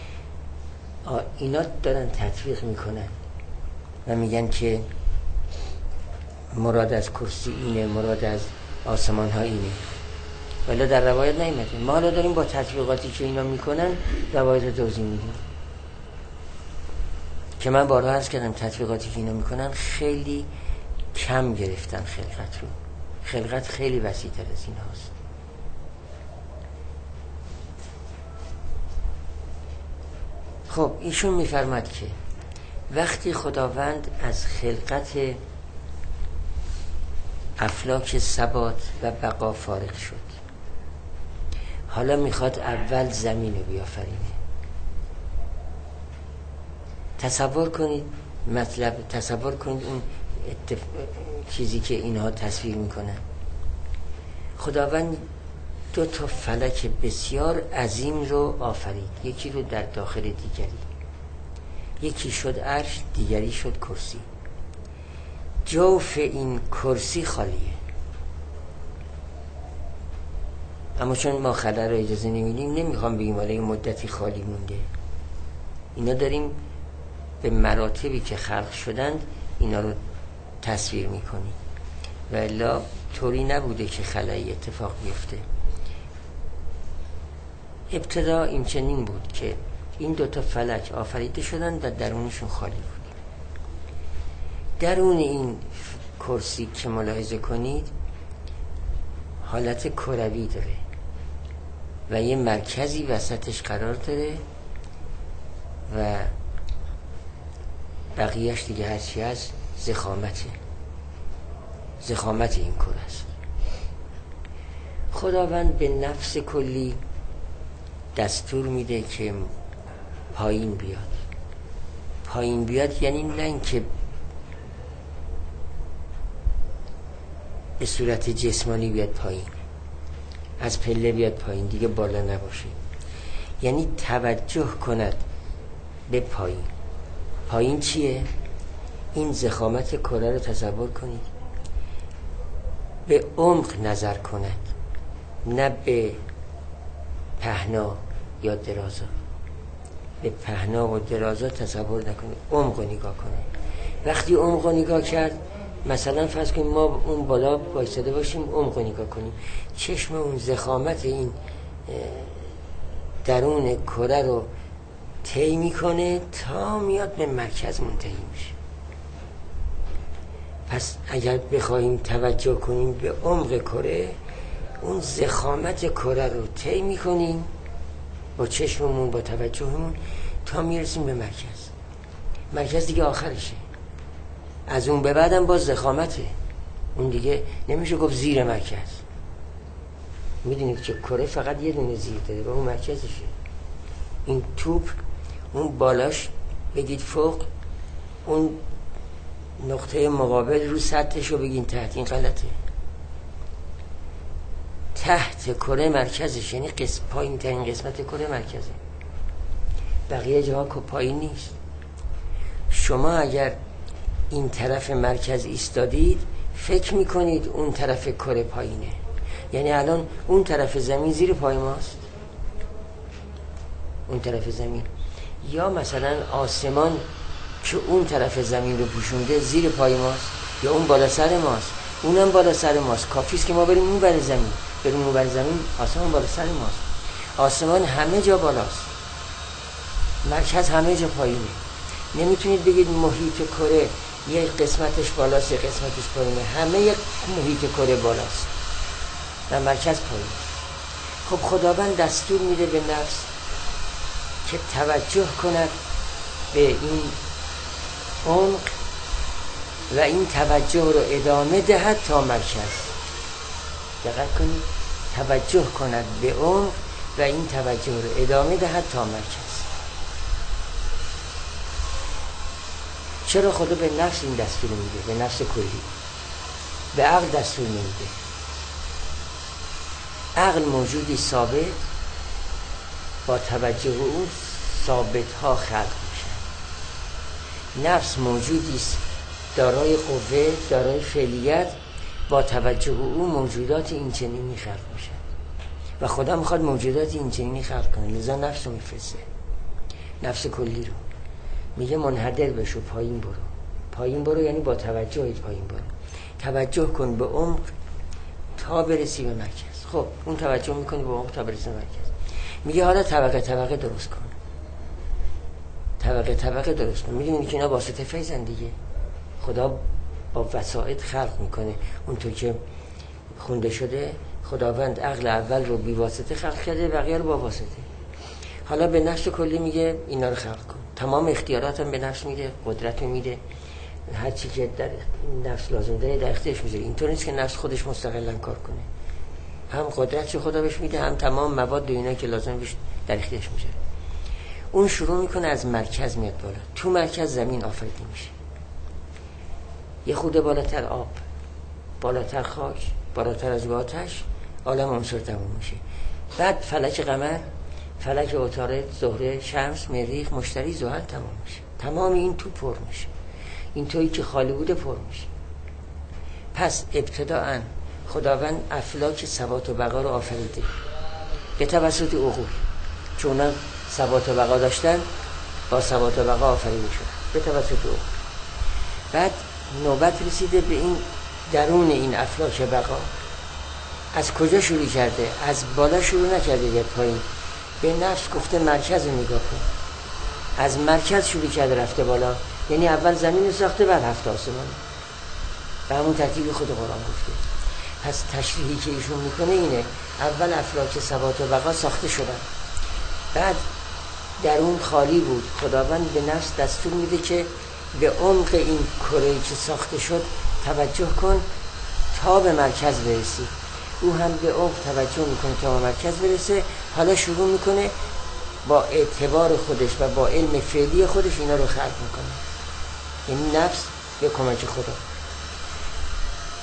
اینا دارن تطبیق میکنن و میگن که مراد از کرسی اینه، مراد از آسمان ها اینه، ولی در روایت نیامده. ما حالا داریم با تطبیقاتی که اینا میکنن روایت توضیح میدیم که من بارها عرض کردم تطبیقاتی که اینا میکنن خیلی کم گرفتن خلقت رو. خلقت خیلی وسیع‌تر از این هاست. خب ایشون میفرماد که وقتی خداوند از خلقت افلاک ثبات و بقا فارغ شد، حالا میخواد اول زمین رو بیافرینه. تصور کنید مطلب، تصور کنید اون اتف... چیزی که اینها تصویر میکنن. خداوند دو تا فلک بسیار عظیم رو آفرید، یکی رو در داخل دیگری، یکی شد عرش، دیگری شد کرسی. جوف این کرسی خالیه، اما چون ما خلا رو اجازه نمیدیم نمیخوام بگیم ولی مدتی خالی مونده. اینا داریم به مراتبی که خلق شدند اینا رو تصویر میکنیم، و الا طوری نبوده که خلایی اتفاق بیفته. ابتدا این چنین بود که این دوتا فلک آفریده شدند و درونشون خالی بود. درون این کرسی که ملاحظه کنید حالت کروی داره و یه مرکزی وسطش قرار داره و بقیهش دیگه هرچی هست ضخامته، ضخامت این کره است. خداوند به نفس کلی دستور میده که پایین بیاد. پایین بیاد یعنی نه اینکه به صورت جسمانی بیاد پایین، از پله بیاد پایین، دیگه بالا نباشه. یعنی توجه کند به پایین. پایین چیه؟ این ضخامت کره رو تصور کنید، به عمق نظر کند، نه به پهنا یا درازا. به پهنا و درازا تصور نکنید، عمق رو نگاه کنید. وقتی عمق رو نگاه کرد، مثلا فرض کنیم ما اون بالا وایساده باشیم، عمق رو نگاه کنیم، چشم اون ضخامت این درون کره رو طی میکنه تا میاد به مرکز منتهی میشه. پس اگر بخوایم توجه کنیم به عمق کره، اون ضخامت کره رو طی میکنیم با چشممون، با توجهمون، تا میرسیم به مرکز. مرکز دیگه آخرشه. از اون به بعدم باز ضخامته، اون دیگه نمیشه گفت زیر مرکز. میدونید که کره فقط یه دونه زیر داره و اون مرکزشه. این توپ اون بالاش بگید فوق، اون نقطه مقابل رو سطحش رو بگین تحت، این غلطه. تحت کره مرکزش، یعنی قسم پایین ترین قسمت کره مرکزه، بقیه جاها که پایین نیست. شما اگر این طرف مرکز ایستادید، فکر میکنید اون طرف کره پایینه، یعنی الان اون طرف زمین زیر پای ماست، اون طرف زمین، یا مثلا آسمان که اون طرف زمین رو پوشونده زیر پای ماست، یا اون بالا سر ماست، اونم بالا سر ماست. کافیست که ما بریم اون بر زمین، بریم اون بر زمین، آسمان بالا سر ماست. آسمان همه جا بالاست، مرکز همه جا پایینه. نمیتونید بگید محیط کره یه قسمتش بالاست یه قسمتش پایینه، همه یک محیط کره بالاست و مرکز پایین. خب خداوند دستور میده به نفس که توجه کند به این عمق و این توجه رو ادامه دهد تا مرکز. دقت کنید، توجه کند به عمق و این توجه رو ادامه دهد تا مرکز. چرا خدا به نفس این دستور میده؟ به نفس کلی، به عقل دستور نمیده. عقل موجودی ثابت، با توجه به اون ثابت ها خلق میشن. نفس موجودی دارای قوه، دارای فعلیت، با توجه به اون موجودات این چنینی خلق میشن و خدا میخواد موجودات این چنینی خلق کنه، لذا نفس رو میفرسته. نفس کلی رو میگه منحدر بشو، پایین برو. پایین برو یعنی با توجهت پایین برو، توجه کن به عمق تا برسی به مرکز. خب اون توجه میکنی به عمق تا برسی به مرکز. میگه حالا طبقه طبقه درست کن، طبقه طبقه درست کن. میدونی که اینا واسطه فیضن دیگه، خدا با وسائط خلق میکنه. اونطور که خونده شده، خداوند عقل اول رو بی واسطه خلق کرده، بقیه رو با واسطه. حالا به نفس کلی میگه اینا رو خلق کن. تمام اختیارات هم به نفس میده، قدرت میده، هر چی که در نفس لازم داره در اختیارش میذاره. اینطور نیست که نفس خودش مستقلا کار کنه، هم قدرتش خدا بهش میده، هم تمام مواد و اینا که لازم بهش در اختیارش میذاره. اون شروع میکنه از مرکز میاد بالا. تو مرکز زمین آفریده میشه، یه خورده بالاتر آب، بالاتر خاک، بالاتر از آتش، عالم عنصر تموم میشه. بعد فلک قمر، فلک عطارد، زهره، شمس، مریخ، مشتری، زحل تمام میشه. تمام این تو پر میشه، این تویی که خالی بوده پر میشه. پس ابتداءً خداوند افلاک ثبات و بقا رو آفریده به توسط عقول، چون اونا ثبات و بقا داشتن، با ثبات و بقا آفریده شد به توسط عقول. بعد نوبت رسیده به این درون این افلاک بقا. از کجا شروع کرده؟ از بالا شروع نکرده بیاد پایین. به نفس گفته مرکز رو نگاه کن، از مرکز شروع کرده رفته بالا. یعنی اول زمین رو ساخته، بعد هفت آسمان، به همون ترتیب خود قرآن گفته. پس تشریحی که ایشون میکنه اینه، اول افلاک ثبات و بقا ساخته شدن، بعد درون خالی بود. خداوند به نفس دستور میده که به عمق این کره‌ای که ساخته شد توجه کن تا به مرکز برسی. او هم به عمق توجه میکنه تا به مرکز برسه. حالا شروع میکنه با اعتبار خودش و با علم فعلی خودش اینا رو خلق میکنه، یعنی نفس به کمک خدا.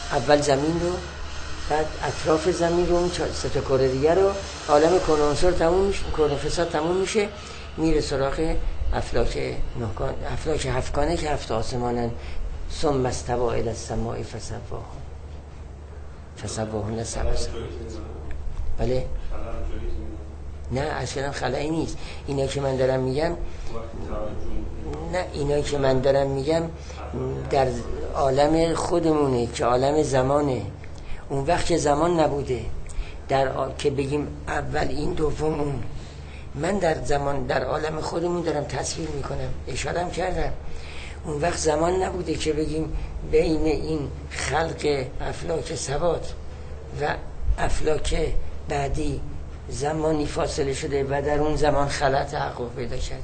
اول زمین رو، بعد اطراف زمین رو، اون سه تا کره دیگه رو، عالم کون عنصر تموم میشه، کون فساد تموم میشه، میره سراغ افلاک نهکان، افلاک هفتگانه که هفت آسمانن. ثم استوى الی السماء فسواهن فسواهن سبع سماوات. بله؟ نه اصلا خلایی نیست. اینا که من دارم میگم نه اینا که من دارم میگم در عالم خودمونه که عالم زمانه. اون وقت که زمان نبوده در آ... که بگیم اول این دوم اون. من در زمان در عالم خودمون دارم تصویر میکنم، اشارم کردم. اون وقت زمان نبوده که بگیم بین این خلق افلاک سواد و افلاک بعدی زمانی فاصله شده و در اون زمان خلأ تحقق پیدا کرده.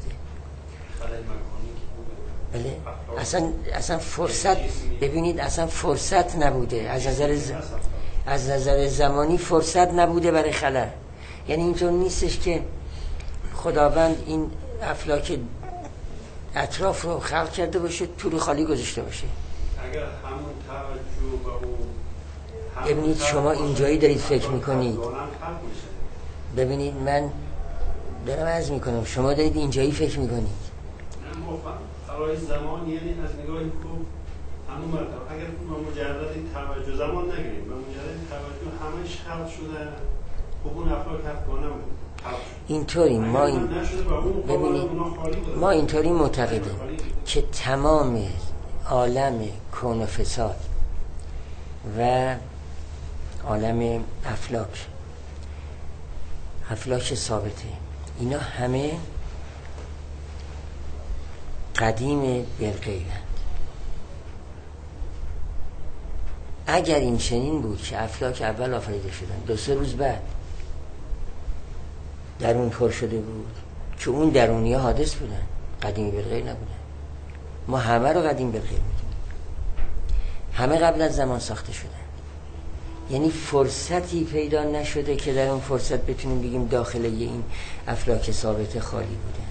بله اصلا اصلا فرصت، ببینید اصلا فرصت نبوده از نظر ز... از نظر زمانی فرصت نبوده برای خلأ. یعنی اینطور نیستش که خداوند این افلاک اطراف رو خلق کرده باشه طول خالی گذاشته باشه. اگر همون توجه به اون ببینید شما اینجایی دارید فکر میکنید، ببینید من دارم عرض میکنم شما دارید اینجایی فکر میکنید. نه مفهم برای زمان یعنی از نگاه خوب همون مرتبه اگر ما مجرد توجه زمان نگیریم و مجرد توجه همش خلق شده خب اون افلاک هفتگانه بود اینطوری ما این ببینید ما اینطوری معتقدیم که تمام عالم کون و فساد و عالم افلاک افلاک ثابته اینا همه قدیم بالغیبند. اگر این چنین بود که افلاک اول آفریده شدن دو سه روز بعد درون پر شده بود که اون درونی ها حادث بودن، قدیم بالغیب نبودن. ما همه رو قدیم بالغیب میدونیم، همه قبل از زمان ساخته شدن. یعنی فرصتی پیدا نشده که در اون فرصت بتونیم بگیم داخل این افلاک ثابت خالی بودن.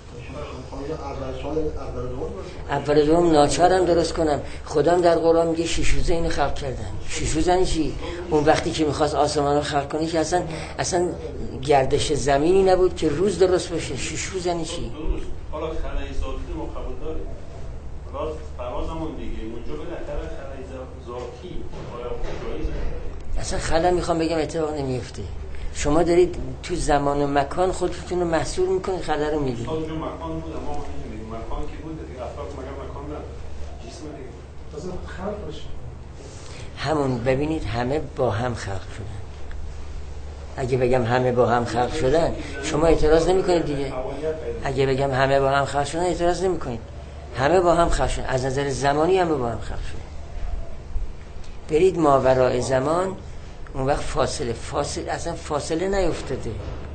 اول دوم ناچارم درست کنم. خودم در قرآن میگه شش روزه اینو خلق کردن. شش روزه چی؟ اون وقتی که میخواست آسمان رو خلق کنه که اصلا اصلا گردش زمینی نبود که روز درست باشه. شش روزه چی؟ حالا خلای ذاتی ما قبول داریم. حالا پروازمون دیگه اونجا بالاخره خلای ذاتی اصلا خلا میخوام بگم اتفاق نمیفته. شما دارید تو زمان و مکان خودتون رو محصور میکنید، خلا رو میبینید. اونجا مکان بود اما نمیدونیم مکان کی بود دیگه افلاک مگر مکان نه جسم دیگه اصلا خلق باشه. همون ببینید همه با هم خلق شدن. اگه بگم همه با هم خلق شدن شما اعتراض نمیکنید دیگه. اگه بگم همه با هم خلق شدن اعتراض نمیکنید. همه با هم خلق شدن، از نظر زمانی همه با هم خلق شدن. برید ماوراء زمان، اون وقت فاصله فاصله اصلا فاصله نیفتاده.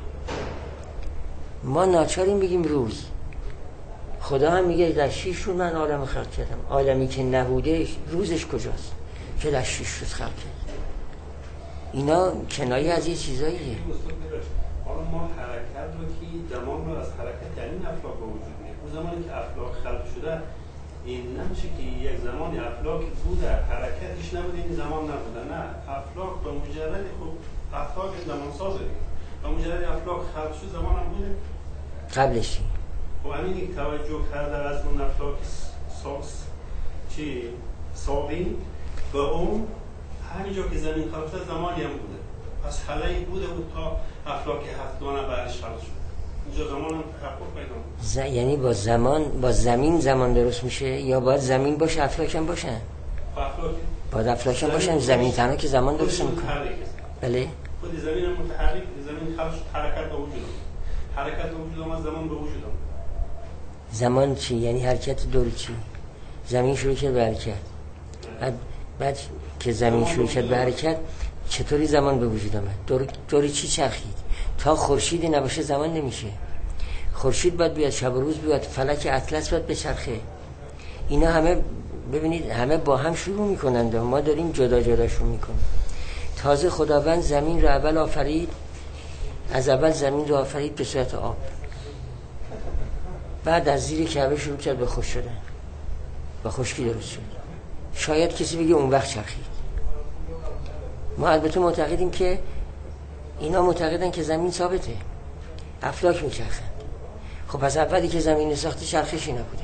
ما ناچاریم بگیم روز. خدا هم میگه در شیش روز من عالم خلق کردم. عالمی که نبوده روزش کجاست که در شیش روز خلق کرد؟ اینا کنایه از یه چیزاییه. حالا ما حرکت رو که زمان رو از حرکت در این افلاک به وجود میاد. اون زمانی که افلاک خلق شده این نمیشه که یک زمانی افلاک بوده حرکتش نبوده این زمان نبوده. نه، افلاک به مجرد خب افلاک زمان سازه به مجرد افلاک خلق شد زمان هم بوده قبلش خب همین یک توجه کرده از اون افلاک ساز چی ساقین به اون همینجا که زمین خلق شد زمانی هم بوده. پس خلایی بوده بود تا افلاک هفتگانه بعدش خلق شد. اینجا زمان هم تحقق پیدا ز... یعنی با زمان با زمین زمان درست میشه یا باید زمین باشه افلاک هم باشن؟ افلاک باید افلاک هم باشن. زمین تنها که زمان درست میکنه. بله خود زمین هم متحرک، زمین خلق شد حرکت به وجود آمد. حرکت به وجود آمد زمان به وجود آمد. زمان چی؟ یعنی حرکت دور چی؟ زمین شروع کرد به حرکت. بعد بعد که زمین شروع کرد به حرکت چطوری زمان به وجود آمد؟ دور دور چی چرخید؟ تا خورشیدی نباشه زمان نمیشه. خورشید باید بیاد، شب و روز بیاد، فلک اطلس باید بچرخه. اینا همه ببینید همه با هم شروع میکنند. ما داریم جدا جداشون میکنیم. تازه خداوند زمین رو اول آفرید، از اول زمین رو آفرید به صورت آب، بعد از زیر کعبه شروع کرد به خشک شدن، با خشکی درست شد. شاید کسی بگه اون وقت چرخید. ما البته معتقدیم که اینا معتقدن که زمین ثابته، افلاک میچرخن. خب پس اولی که زمین ساخته چرخشی نبوده،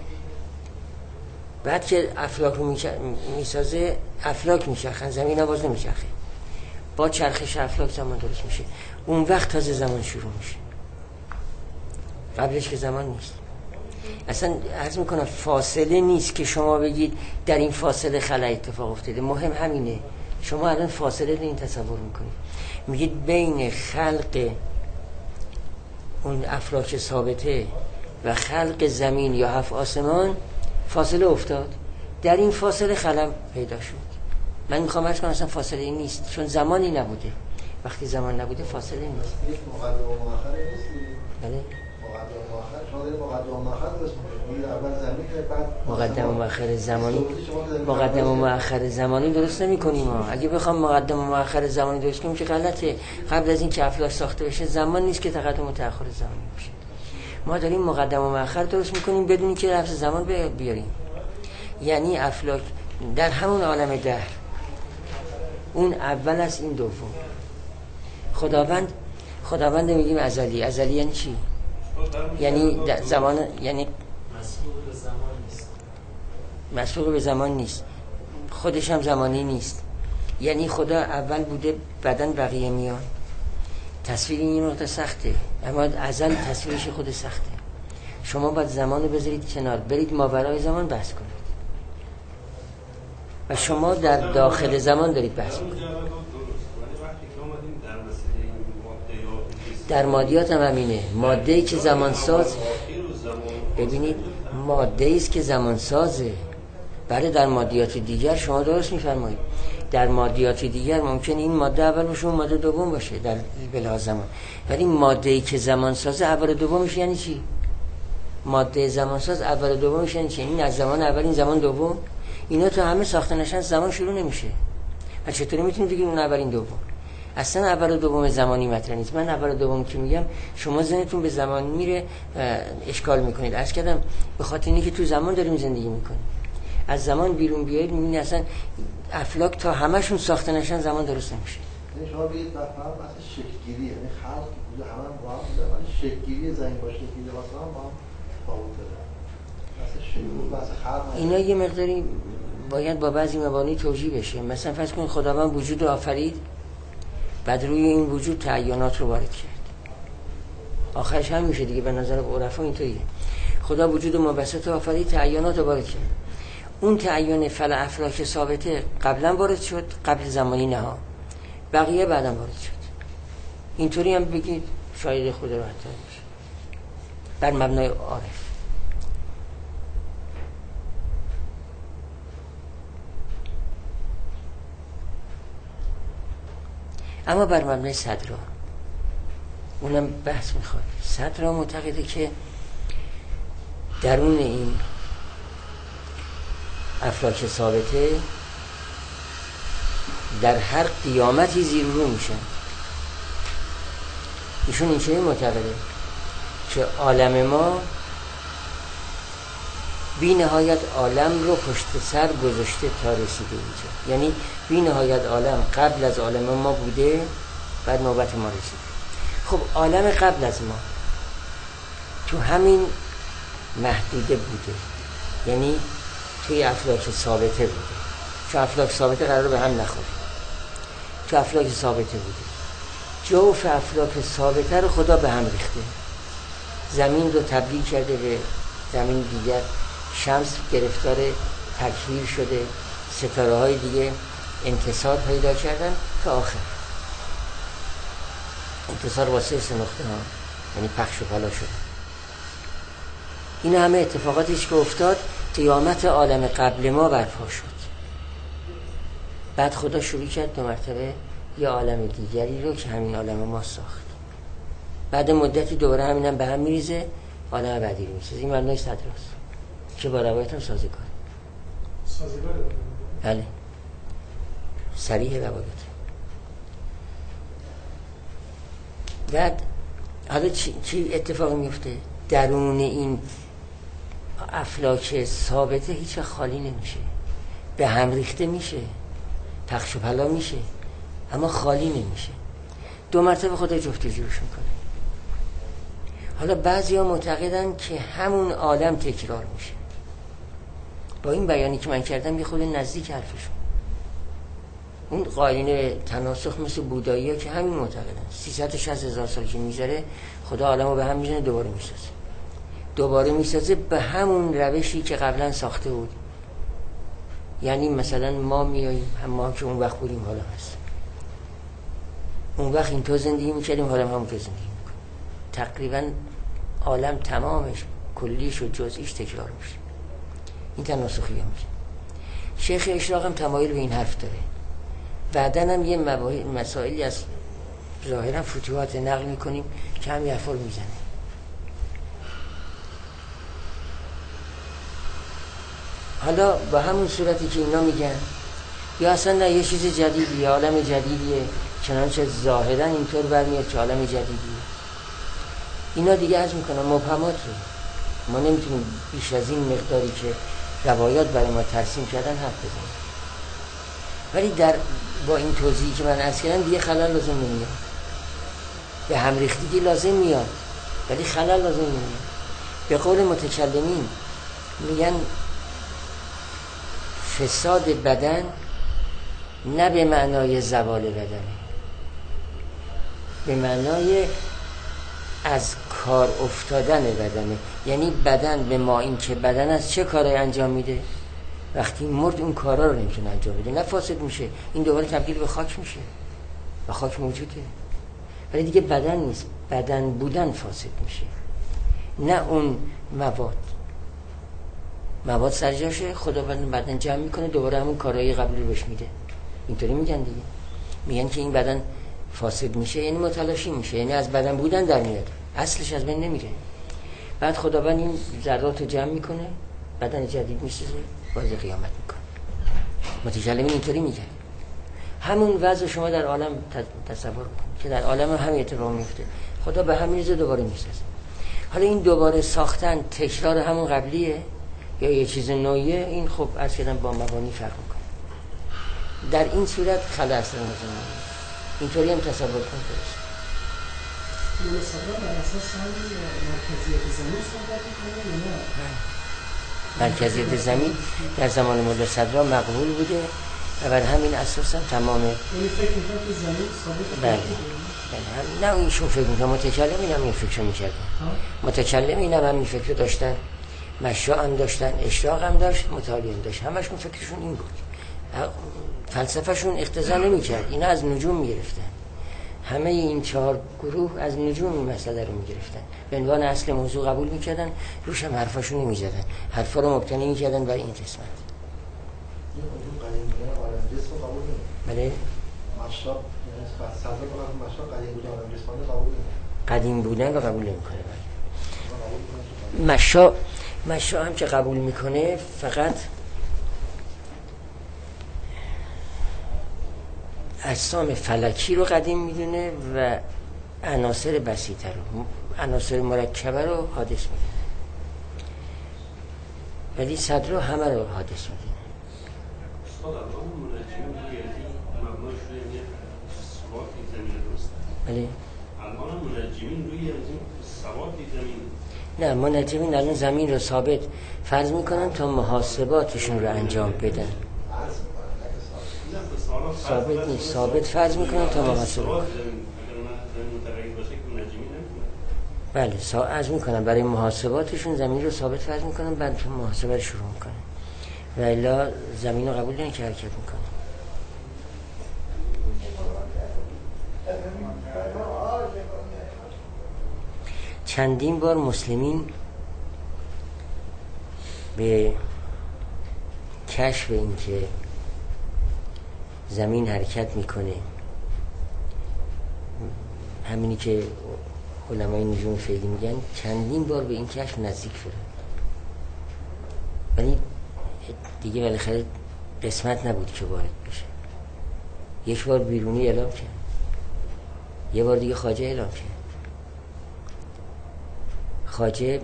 بعد که افلاک رو میسازه افلاک میچرخن، زمین ها باز نمیچرخه. با چرخش افلاک زمان درست میشه، اون وقت تازه زمان شروع میشه، قبلش که زمان نیست. اصلا عرض میکنم فاصله نیست که شما بگید در این فاصله خلأ اتفاق افتاده، مهم همینه. شما الان فاصله رو این تصور میکنید، میگید بین خلق اون افلاک ثابته و خلق زمین یا هفت آسمان فاصله افتاد، در این فاصله خلأ پیدا شد. من میخوام عرض کنم اصلا فاصله این نیست، چون زمانی نبوده. وقتی زمان نبوده فاصله نیست. مقدم و مؤخر نیست. بله. مقدم و مؤخر شما دارید مقدم و مؤخر درست می‌کنید. اول زمین که بعد مقدم و مؤخر زمانی مقدم و مؤخر زمانی درست نمی‌کنیم ما. اگه بخوام مقدم و مؤخر زمانی درست کنیم که غلطه. قبل از این که افلاک ساخته بشه زمان نیست که تقدم و تأخر زمانی باشه. ما داریم مقدم و مؤخر درست می‌کنیم بدون که لفظ زمان بیاریم. یعنی افلاک در همون عالم دهر اون اول است، این دوم. خداوند خداوند میگیم ازلی. ازلی یعنی چی؟ یعنی در زمان، یعنی مسبوق به زمان نیست، مسبوق به زمان نیست، خودش هم زمانی نیست. یعنی خدا اول بوده بعدن بقیه میان. تصویر این نقطه سخته، اما ازل تصویرش خود سخته. شما باید زمان رو بذارید کنار، برید ماورای زمان بحث کنید و شما در داخل زمان دارید بحث میکنید. در مادیات هم همینه. ماده‌ای که زمان ساز، ببینید ماده‌ای است که زمان سازه. برای در مادیات دیگر شما درست میفرمایید، در مادیات دیگر ممکن این ماده اول باشه اون ماده دوم باشه در بلا زمان، ولی ماده‌ای که زمان سازه اول و دومش یعنی چی؟ ماده زمان ساز اول و دومش یعنی چی؟ این از زمان اول این زمان دوم، اینا تو همه ساخته نشن زمان شروع نمیشه. و چطوری میتونید بگید اون اول این دوم؟ اصلا اول و دوم زمانی مطرح نیست. من اول و دوم که میگم شما ذهنتون به زمان میره اشکال میکنید. عرض کردم به خاطر اینکه تو زمان داریم زندگی میکنیم. از زمان بیرون بیایید میبینید اصلا افلاک تا همشون ساخته نشن زمان درست نمیشه. یعنی شما بگید بفهم اصلا شکل‌گیری، یعنی خلق بوده همه با هم بوده، ولی شکل‌گیری زمین با شکل‌گیری واسه هم با هم تفاوت داره. اصلا شکل واسه خلق اینا یه مقداری باید با بعضی مبانی توجیه بشه. مثلا فرض کنید خداوند وجود رو آفرید، بعد روی این وجود تعیینات رو وارد کرد. آخرش هم میشه دیگه، به نظر عرفا اینطوریه. خدا وجود مبسط آفرید، تعیینات رو وارد کرد. اون تعیین فل افلاک ثابته قبلا وارد شد، قبل زمانی نه ها، بقیه بعدم وارد شد. اینطوری هم بگید شاید خود رو حتی میشه بر مبنای عارف. اما بر مبنای صدرا اونم بحث میخواد. صدرا معتقده که درون این افلاک ثابته در هر قیامتی زیر رو میشن. ایشون این چنین معتقده که عالم ما بی نهایت عالم رو پشت سر گذاشته تا رسیده اینجا. یعنی بی نهایت عالم قبل از عالم ما بوده، بعد نوبت ما رسیده. خب عالم قبل از ما تو همین محدوده بوده، یعنی توی افلاک ثابته بوده. چون افلاک ثابته قرار به هم نخوره، تو افلاک ثابته بوده. جوف افلاک ثابته رو خدا به هم ریخته، زمین رو تبدیل کرده به زمین دیگر، شمس گرفتار تکویر شده، ستاره های دیگه انتصار پیدا کردن تا آخر. انتصار واسه سه نقطه ها، یعنی پخش و پلا شده. این همه اتفاقاتیش که افتاد قیامت عالم قبل ما برپا شد. بعد خدا شروع کرد دو مرتبه یه عالم دیگری رو که همین عالم ما ساخت. بعد مدتی دوباره همینم به هم میریزه، عالم بعدی رو میسازه. این معنای صدراست که با روایت هم سازگار. سازگاره؟ بله، صریح روایت. بعد حالا چی, چی اتفاق میفته؟ درون این افلاک ثابته هیچ خالی نمیشه، به هم ریخته میشه، پخش و پلا میشه. اما خالی نمیشه. دو مرتبه خدا جفتجوش میکنه. حالا بعضیا معتقدن که همون عالم تکرار میشه. با این بیانی که من کردم یه خود نزدیک حرفشون. اون قائلین تناسخ مثل بودایی ها که همین معتقدن سیصد و شصت هزار سال که میذاره خدا عالمو به هم میزنه دوباره میسازه دوباره میسازه به همون روشی که قبلا ساخته بود. یعنی مثلا ما میاییم هم ما که اون وقت بودیم حالا هست، اون وقت این تو زندگی میکردیم حالا همون تو زندگی میکنیم. تقریبا عالم تمامش کلیش و جزئیش تکرار میشه. این تناسخی ها میشه. شیخ اشراق هم تمایل به این حرف داره. بعداً هم یه مسائلی از ظاهرا فتوحات نقل میکنیم که همین حرفا رو میزنه. حالا با همون صورتی که اینا میگن یا اصلا نه یه چیز جدیدی یا عالم جدیدیه، چنانچه ظاهرا اینطور برمیاد که عالم جدیدیه. اینا دیگه عرض میکنم مبهمات رو ما نمیتونیم بیش از این مقداری که روایات برای ما ترسیم کردن حرف بزنیم. ولی در با این توضیحی که من عرض کردم دیگه خلل لازم نمیاد. به هم ریختگی لازم میاد ولی خلل لازم نمیاد. به قول متکلمین میگن فساد بدن نه به معنای زوال بدنه، به معنای از کار افتادن بدنه. یعنی بدن به ما این که بدن از چه کاری انجام میده، وقتی مرد اون کارا رو نمیتونه انجام بده، نه فاسد میشه، این دوباره تبدیل به خاک میشه و خاک موجوده. ولی دیگه بدن نیست، بدن بودن فاسد میشه، نه اون مواد. مواد سرجاشه، خدا بدن جمع میکنه دوباره همون کارهای قبلی رو بهش میده. اینطوری میگن دیگه، میگن که این بدن فاسد میشه یعنی متلاشی میشه، یعنی از بدن بودن در میاد، اصلش از بین نمیره. بعد خداوند این ذرات رو جمع میکنه، بدن جدید میسازه، باز قیامت میکنه. متکلمین اینطوری میگن. همون وضع شما در عالم تصور کنید که در عالم هم اتفاق میفته. خدا به همین ریزه دوباره میسازه. حالا این دوباره ساختن تکرار همون قبلیه یا یه چیز نوعیه، این خب عرض کردم با مبانی فرق میکنه. در این صورت خلا اصلا نمیزنه. اینطوری هم تصور کن درست. مولا صدرا بر اساس همین مرکزیت زمین صحبت میکنه یا نه؟ مرکزیت زمین در زمان مولا صدرا مقبول بوده و بر همین اساس هم تمام. یعنی فکر میکنم که زمین ثابت بله. بله. نه ایشون فکر میکنم، متکلمین هم این فکر میکردن. متکلمین هم همین فکر داشتن، مشاع هم داشتن، اشراق هم داشت، مطالعه هم داشت. همشون فکرشون این بود. فلسفهشون اقتضا نمیکرد، اینا از نجوم میگرفتن. همه این چهار گروه از نجوم این مسئله رو میگرفتن، به عنوان اصل موضوع قبول میکردن، روش هم حرفاشون نمیزدن، حرفا رو مبتنی میکردن بر این قسمت. بله؟ مشرب قدیم بودن رو قبول نمیکنه. مشا مشا هم که قبول میکنه فقط اجسام فلکی رو قدیم میدونه و عناصر بسیطه رو، عناصر مرکبه رو حادث میدونه، ولی صدر رو همه رو حادث میدونه. بله. الان منجمین روی ثبات زمین. نه، منجمین الان زمین رو ثابت فرض میکنن تا محاسباتشون رو انجام بدن. ثابت نیست، ثابت فرض میکنن تا محاسبات. بله، سا از میکنن برای محاسباتشون زمین رو ثابت فرض میکنن، بعد محاسبه رو شروع میکنن و الا زمین رو قبول دارن که حرکت میکنن. چندین بار مسلمین به کشف این که زمین حرکت میکنه، همینی که علمای نجوم فعلی میگن، چندین بار به این کشف نزدیک شده، ولی دیگه بالاخره قسمت نبود که وارد بشه. یک بار بیرونی اعلام کرد، یه بار دیگه خواجه اعلام کرد. خواجه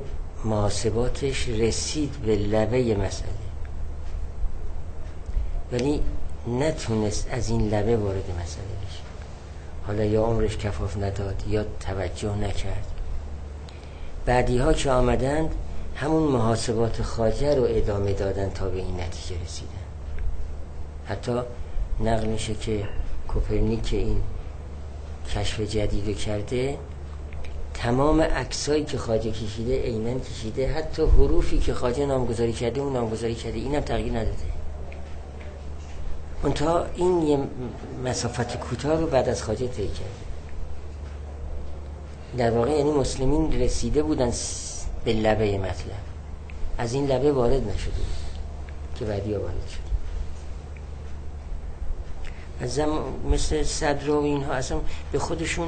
محاسباتش رسید به لبه مسئله، ولی نتونست از این لبه وارد مسئله بشه. حالا یا عمرش کفاف نداد یا توجه نکرد. بعدی ها که آمدند همون محاسبات خواجه رو ادامه دادن تا به این نتیجه رسیدن. حتی نقل میشه که کوپرنیک این کشف جدید کرده، تمام عکسایی که خواجه کشیده عیناً کشیده، حتی حروفی که خواجه نامگذاری کرده اون نامگذاری کرده، اینم تغییر نداده. منتها این یه مسافت کوتاه رو بعد از خواجه طی کرده. در واقع یعنی مسلمین رسیده بودن به لبه مطلب، از این لبه وارد نشده بودن که بعدی ها وارد شد. از مثل صدر و اینها اصلا به خودشون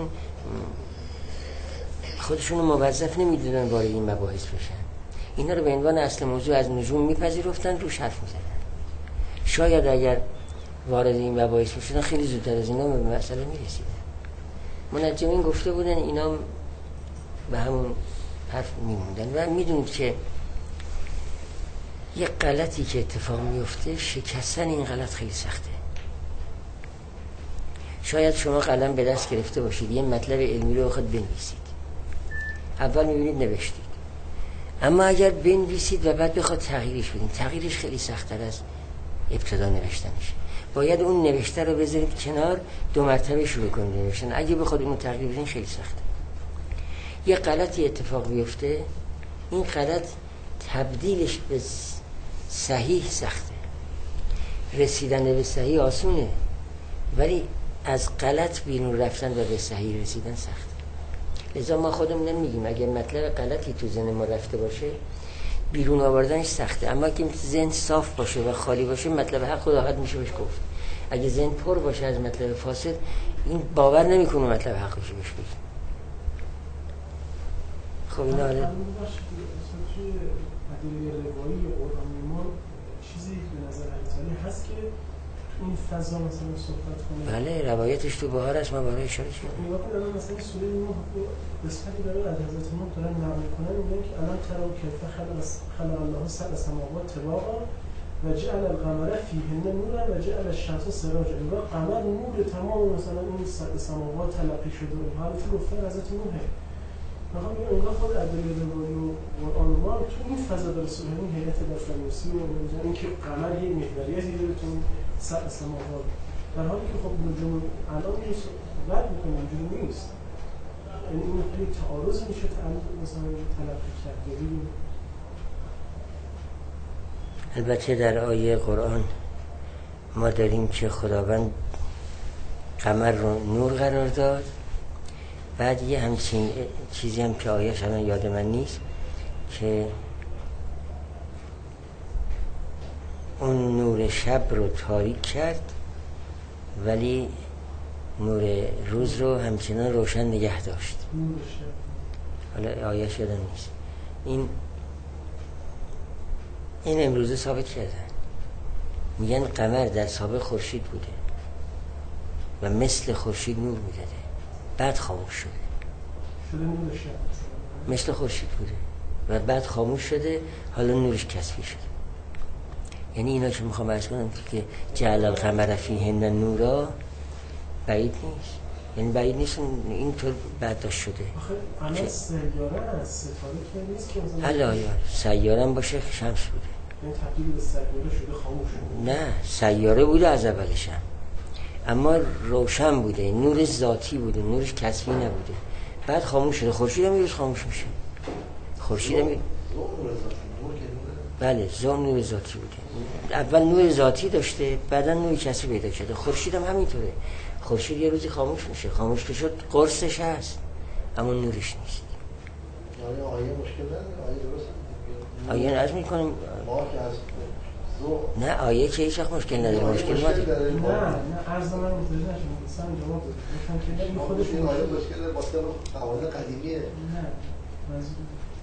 خودشون رو موظف نمیدونن وارد این مباحث بشن. اینا رو به عنوان اصل موضوع از نجوم میپذیرفتن، روش حرف میزنن. شاید اگر وارد این مباحث بشن خیلی زودتر از اینا به مسئله میرسیدن. منجمین گفته بودن اینا به همون حرف میموندن. و میدونید که یک غلطی که اتفاق میفته، شکستن این غلط خیلی سخته. شاید شما قلم به دست گرفته باشید، یه مطلب علمی رو خود بنویسید، اول میبینید نوشتید، اما اگر بنویسید و بعد بخواد تغییرش بدین، تغییرش خیلی سخت‌تر از ابتدا نوشتنش. باید اون نوشته رو بذارید کنار، دو مرتبه شروع کنید نوشتن. اگه بخواد اونو تغییر بدین خیلی سخته. یه غلطی اتفاق بیفته، این غلط تبدیلش به صحیح سخته. رسیدن به صحیح آسونه، ولی از غلط بیرون رفتن و به صحیح رسیدن سخته. لذا ما خودمون نمیگیم اگه مطلب غلطی تو ذهن ما رفته باشه بیرون آوردنش سخته، اما اگه ذهن صاف باشه و خالی باشه مطلب حق راحت میشه بهش گفت. اگه ذهن پر باشه از مطلب فاسد، این باور نمیکنه مطلب حق بشه بهش بگیم. خب اینا حالا ادله روایی قرآنی ما چیزی به نظر حضرت هست که این فضا مثلا صحبت کنه؟ بله، روایتش تو بهار است، ما بهار اشاره شدیم. نگاه کنید الان مثلا سوره نوح قسمتی داره از حضرت نوح دارن نقل میکنن، میگن که الان ترى کیف خلق خلق الله سبع سماوات طباقا و جعل القمر فیهن نورا و جعل الشمس سراجا. انگار قمر نور تمام مثلا این سبع سماوات تلقی شده. حالا تو گفتن حضرت نوحه. میخوام بگم انگار خود ادله روایی و قرآن ما تو این فضا داره سوره این هیئت دستموسی و این که قمر یه محوریتی داره تو سبع سماوات، در حالی که خب نجوم الان نیست رد میکنه، اینجوری نیست. یعنی این خیلی تعارض میشه مثلا تلقی کرد. البته در آیه قرآن ما داریم که خداوند قمر رو نور قرار داد، بعد یه همچین چیزی هم که آیه‌اش الان یاد من نیست که اون نور شب رو تاریک کرد ولی نور روز رو همچنان روشن نگه داشت. حالا آیه‌اش یادم نیست. این این امروزه ثابت کردن، میگن قمر در سابق خورشید بوده و مثل خورشید نور میداده، بعد خاموش شده. مثل خورشید بوده و بعد خاموش شده، حالا نورش کسبی شده. یعنی اینا که میخوام عرض کنم که جعل القمر فیهن نورا بعید نیست، یعنی بعید نیست اینطور برداشت شده. آخه الان سیاره از ستاره که نیست که مثلا حالا یا سیاره هم باشه شمس بوده، یعنی تبدیل به سیاره شده خاموش شده. نه، سیاره بوده از اولش هم، اما روشن بوده، نور ذاتی بوده، نورش کسبی نبوده، بعد خاموش شده. خورشید هم یه روز خاموش میشه. خورشید هم بله زور نور ذاتی بوده، اول نور ذاتی داشته بعدا نور کسبی پیدا کرده. خورشید هم همینطوره، خورشید یه روزی خاموش میشه، خاموش که شد قرصش هست اما نورش نیست. آیا آیه مشکل داره؟ آیه درست؟ آیه عرض میکنم ما که از نه آیه که هیچ وقت مشکل نداره، مشکل ما داره. نه نه عرض من متوجه نشدم، مثلا جواب بده گفتم که این خودش این آیه مشکل داره با قواعد قدیمیه. نه منظور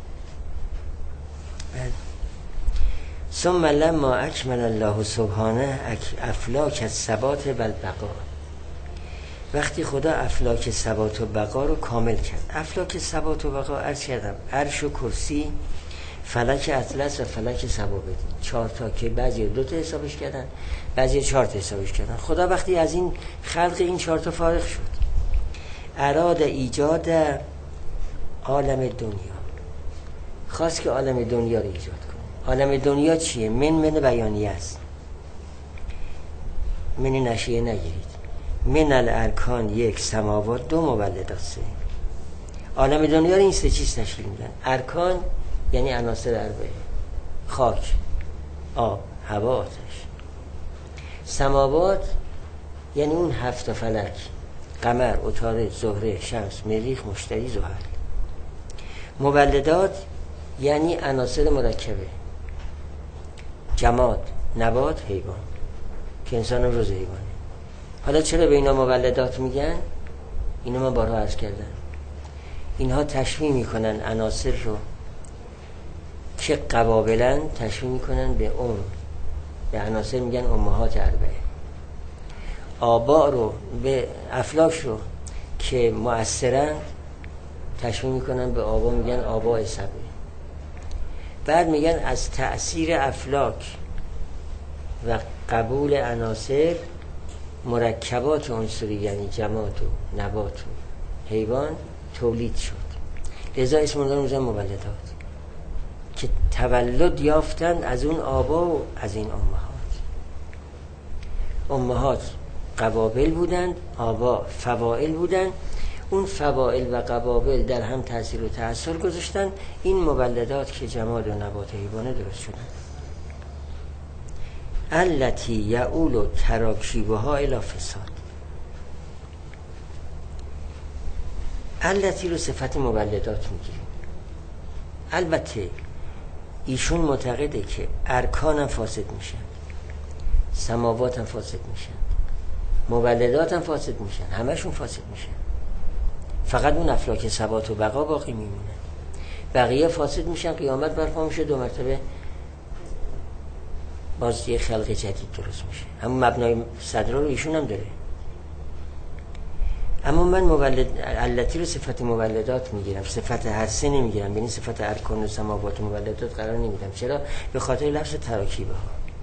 ثم لما اکمل الله سبحانه افلاک الثبات و البقا، وقتی خدا افلاک ثبات و بقا رو کامل کرد. افلاک ثبات و بقا عرض کردم عرش و کرسی فلک اطلس و فلک سبا بدین. چهار تا که بعضی دو تا حسابش کردن، بعضی چهار تا حسابش کردن. خدا وقتی از این خلق این چهار تا فارغ شد، اراد ایجاد عالم دنیا، خواست که عالم دنیا رو ایجاد کنه. عالم دنیا چیه؟ من من بیانیه است، من نشیه نگیرید. من الارکان یک، سماوات دو، مولدات سه. عالم دنیا رو این سه چیز تشکیل میدن. ارکان یعنی عناصر اربعه، خاک، آب، هوا، آتش. سماوات یعنی اون هفت فلک، قمر، عطارد، زهره، شمس، مریخ، مشتری، زحل. مولدات یعنی عناصر مرکبه، جماد، نبات، حیوان، که انسان هم روز حیوانه. حالا چرا به اینا مولدات میگن؟ اینو من بارها عرض کردم. اینها تشبیه میکنن عناصر رو که قوابلن، تشبیه میکنن به ام، به عناصر میگن امهات اربعه. آبا رو به افلاک رو که مؤثرن تشبیه میکنن به آبا، میگن آبا سبعه. بعد میگن از تأثیر افلاک و قبول عناصر مرکبات عنصری یعنی جماد و نبات و حیوان تولید شد. لذا اسم اون رو میذارن مولدات، که تولد یافتن از اون آبا و از این امهات. امهات قوابل بودند، آبا فواعل بودند. اون فواعل و قوابل در هم تاثیر و تأثیر گذاشتن، این مولدات که جماد و نبات و حیوانه درست شدن. التی یعول تراکیبها الی فساد. التی رو صفت مولدات میگیریم. البته ایشون معتقده که ارکان هم فاسد میشن، سماوات هم فاسد میشن، مولدات هم فاسد میشن، همشون فاسد میشن. فقط اون افلاک ثبات و بقا باقی میمونه. بقیه فاسد میشن، قیامت برپا میشه، دو مرتبه باز یه خلق جدید درست میشه. همون مبنای صدرا رو ایشون هم داره. اما من مولد التی رو صفت مولدات میگیرم، صفت هر سه نمیگیرم. یعنی صفت ارکان و سماوات و مولدات قرار نمیدم. چرا؟ به خاطر لفظ تراکیبه ها.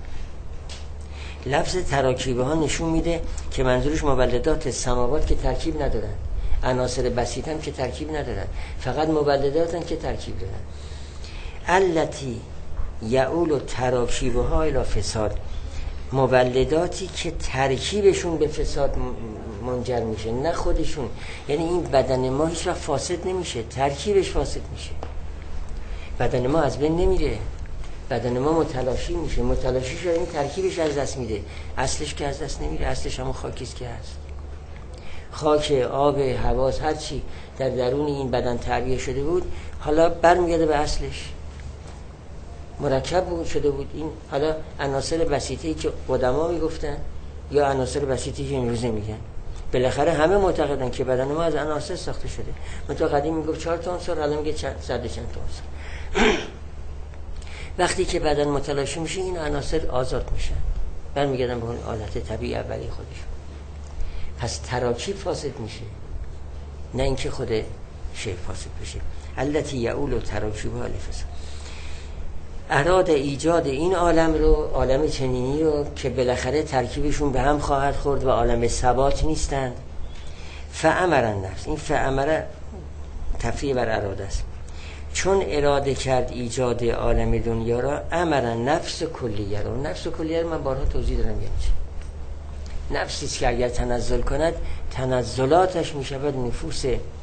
لفظ تراکیبه ها نشون میده که منظورش مولدات سماوات که ترکیب ندارن، عناصر بسیط هم که ترکیب ندارن، فقط مولدات هم که ترکیب دارن. التی یعول تراکیبه ها الی فساد، مولداتی که ترکیبشون به فساد منجر میشه، نه خودشون. یعنی این بدن ما هیچ وقت فاسد نمیشه، ترکیبش فاسد میشه. بدن ما از بین نمیره، بدن ما متلاشی میشه. متلاشی شده این ترکیبش از دست میده، اصلش که از دست نمیره. اصلش همون خاکیست که هست. خاک، آب، هوا، هر چی در درون این بدن تعبیه شده بود حالا برمیگرده به اصلش. مرکب بود شده بود این. حالا عناصر بسیطی که قدما میگفتن یا عناصر بسیطی که امروزه میگن، بالاخره همه معتقدن که بدن ما از عناصر ساخته شده. مثلا قدیم میگفت چهار تا عنصر، الان میگه چند صد چند تا عنصر. وقتی که بدن متلاشی میشه این عناصر آزاد میشن، برمیگردن به اون حالت طبیعی اولی خودشون. پس تراکیب فاسد میشه، نه اینکه خود شی فاسد بشه. التی یعول تراکیبها الی فساد. اراد ایجاد این عالم رو، عالم چنینی رو که بالاخره ترکیبشون به هم خواهد خورد و عالم ثبات نیستند. فامر النفس، این فامر تفریع بر اراده است. چون اراده کرد ایجاد عالم دنیا را، امر نفس کلیه رو. نفس کلیه رو من بارها توضیح دادم. یعنی چی؟ نفسی که اگر تنزل کند تنزلاتش میشود نفوس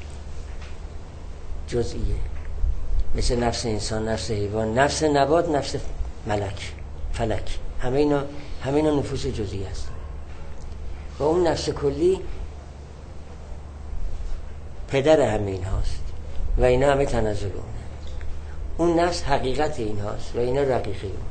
جزئیه، مثل نفس انسان، نفس حیوان، نفس نبات، نفس ملک، فلک. همه اینا همه اینا نفوس جزئی است. و اون نفس کلی پدر همه این هاست و اینا همه تنزل اونه. اون نفس حقیقت این هاست و اینا رقیقی اونه.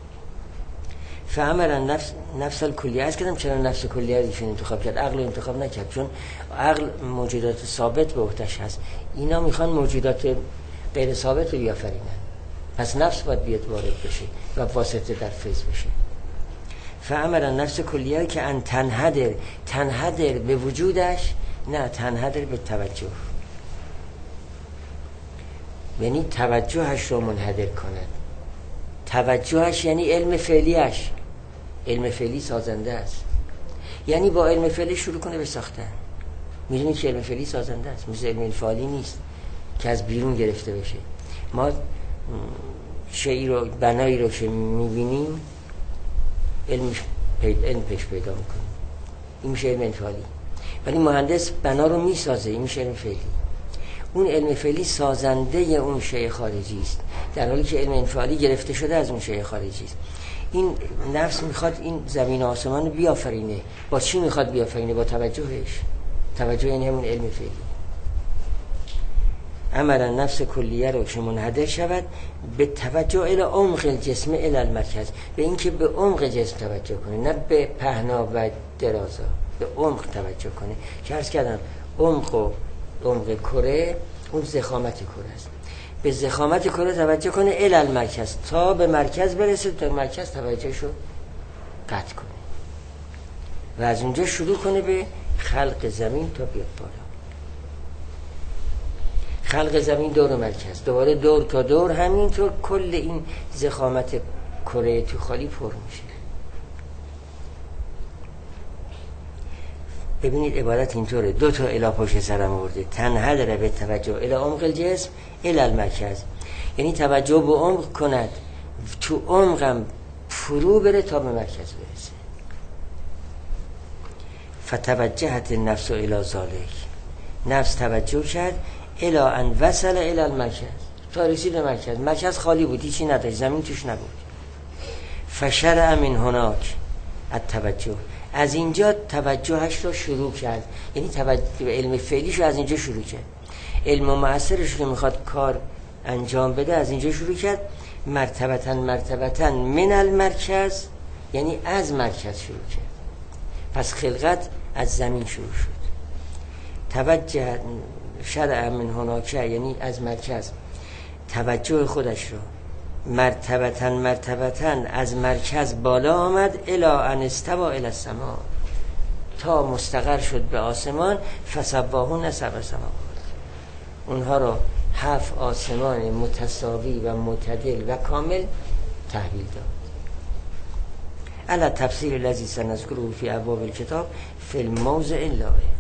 فامر نفس نفس الکلیه است. کردم چرا نفس کلیه رو ایشون انتخاب کرد، عقل انتخاب نکرد؟ چون عقل موجودات ثابت به عهده‌اش هست. اینا میخوان موجودات غیر ثابت رو بیافرینن. پس نفس باید بیاد وارد بشه و واسطه در فیض بشه. فامر نفس کلیه که ان تنحدر، تنحدر به وجودش، نه تنحدر به توجه. یعنی توجهش رو منحدر کند. توجهش یعنی علم فعلیش. علم فعلی سازنده است، یعنی با علم فعلی شروع کنه به ساختن. میدونید که علم فعلی سازنده است، مثل علم فعلی نیست که از بیرون گرفته بشه. ما شیئی رو، بنایی رو که میبینیم علم, پید... علم پیش پیدا میکنه، این میشه علم فعلی. ولی مهندس بنا رو میسازه، این میشه علم فعلی. اون علم فعلی سازنده اون شیء خارجی است، در حالی که علم انفعالی گرفته شده از اون شیء خارجی است. این نفس میخواد این زمین و آسمان رو بیافرینه. با چی میخواد بیافرینه؟ با توجهش. توجه یعنی همون علم فعلی. امر نفس کلیه رو که منحدر شود به توجه الی عمق الجسم الی المرکز، به اینکه به عمق جسم توجه کنه، نه به پهنا و درازا، به عمق توجه کنه. که عرض کردم عمق و عمق کره اون ضخامت کره است. به ضخامت کره توجه کنه الی المرکز، تا به مرکز برسه، تا مرکز توجهشو قطع کنه و از اونجا شروع کنه به خلق زمین تا بیاد بالا. خلق زمین دور مرکز، دوباره دور تا دور، همینطور کل این ضخامت کره تو خالی پر میشه. ببینید عبارت اینطوره، دو تا الی پشت سرم آورده، تنحدر به توجه الی عمق الجسم الی المرکز، یعنی توجه به عمق کند، تو عمقم فرو بره تا به مرکز برسه. فتوجهت النفس الی ذالک، نفس توجه کرد الی ان وصل الی المرکز، تا رسید به مرکز. مرکز خالی بود، هیچی نداشت، زمین توش نبود. فشرع من هناک التوجه، از اینجا توجهش رو شروع کرد، یعنی توجه علم فعلیش رو از اینجا شروع کرد. علم مؤثرش که میخواد کار انجام بده از اینجا شروع کرد. مرتبتاً مرتبتاً من المرکز، یعنی از مرکز شروع کرد. پس خلقت از زمین شروع شد. توجه شرع من هناکه یعنی از مرکز توجه خودش رو مرتبتاً مرتبتاً از مرکز بالا آمد الی ان استوى الی السماء، تا مستقر شد به آسمان. فسواهن سبع سماوات، اونها رو هفت آسمان متساوی و معتدل و کامل تحویل داد. علی تفسیر الذی سنذکره فی ابواب الکتاب فی الموضع اللایق.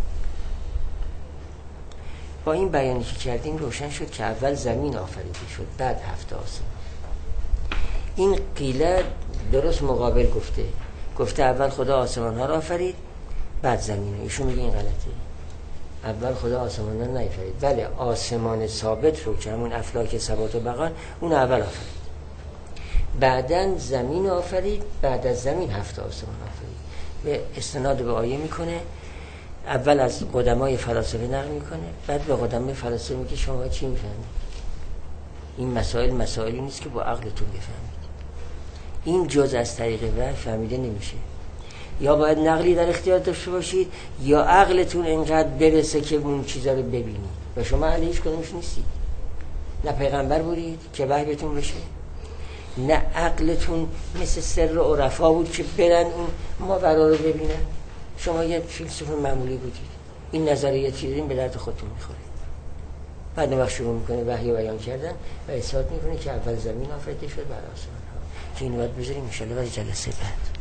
با این بیانی که کردیم روشن شد که اول زمین آفریده شد، بعد هفت آسمان. این قیله درست مقابل گفته، گفته اول خدا آسمان ها را آفرید بعد زمین. ایشون میگه این غلطه، اول خدا آسمان ها نیافرید، ولی آسمان ثابت رو که همون افلاک ثبات و بقا اون اول آفرید، بعدن زمین آفرید، بعد از زمین هفت آسمان آفرید. به استناد به آیه میکنه، اول از قدمای فلاسفه نقل میکنه، بعد به قدمای فلاسفه میگه شما چی میفهمید؟ این مسائل مسائلی نیست که با عقلتون بفهمید، این جز از طریق وحی فهمیده نمیشه. یا باید نقلی در اختیار داشته باشید یا عقلتون اینقدر برسه که اون چیزا رو ببینید و شما اهل هیچ کدومش نیستید. نه پیغمبر بودید که وحی بهتون بشه، نه عقلتون مثل سر عرفا بود که برن اون ماورا رو ببینن. شما یه فیلسوف معمولی بودید، این نظریه چیزین به درد خودتون میخوره. بعد وقت شروع میکنه وحی بیان کردن و اثبات میکنه که اول زمین آفریده شد بعد آسمان ها، که اینو باید بذاریم ان شاء الله برای جلسه بعد.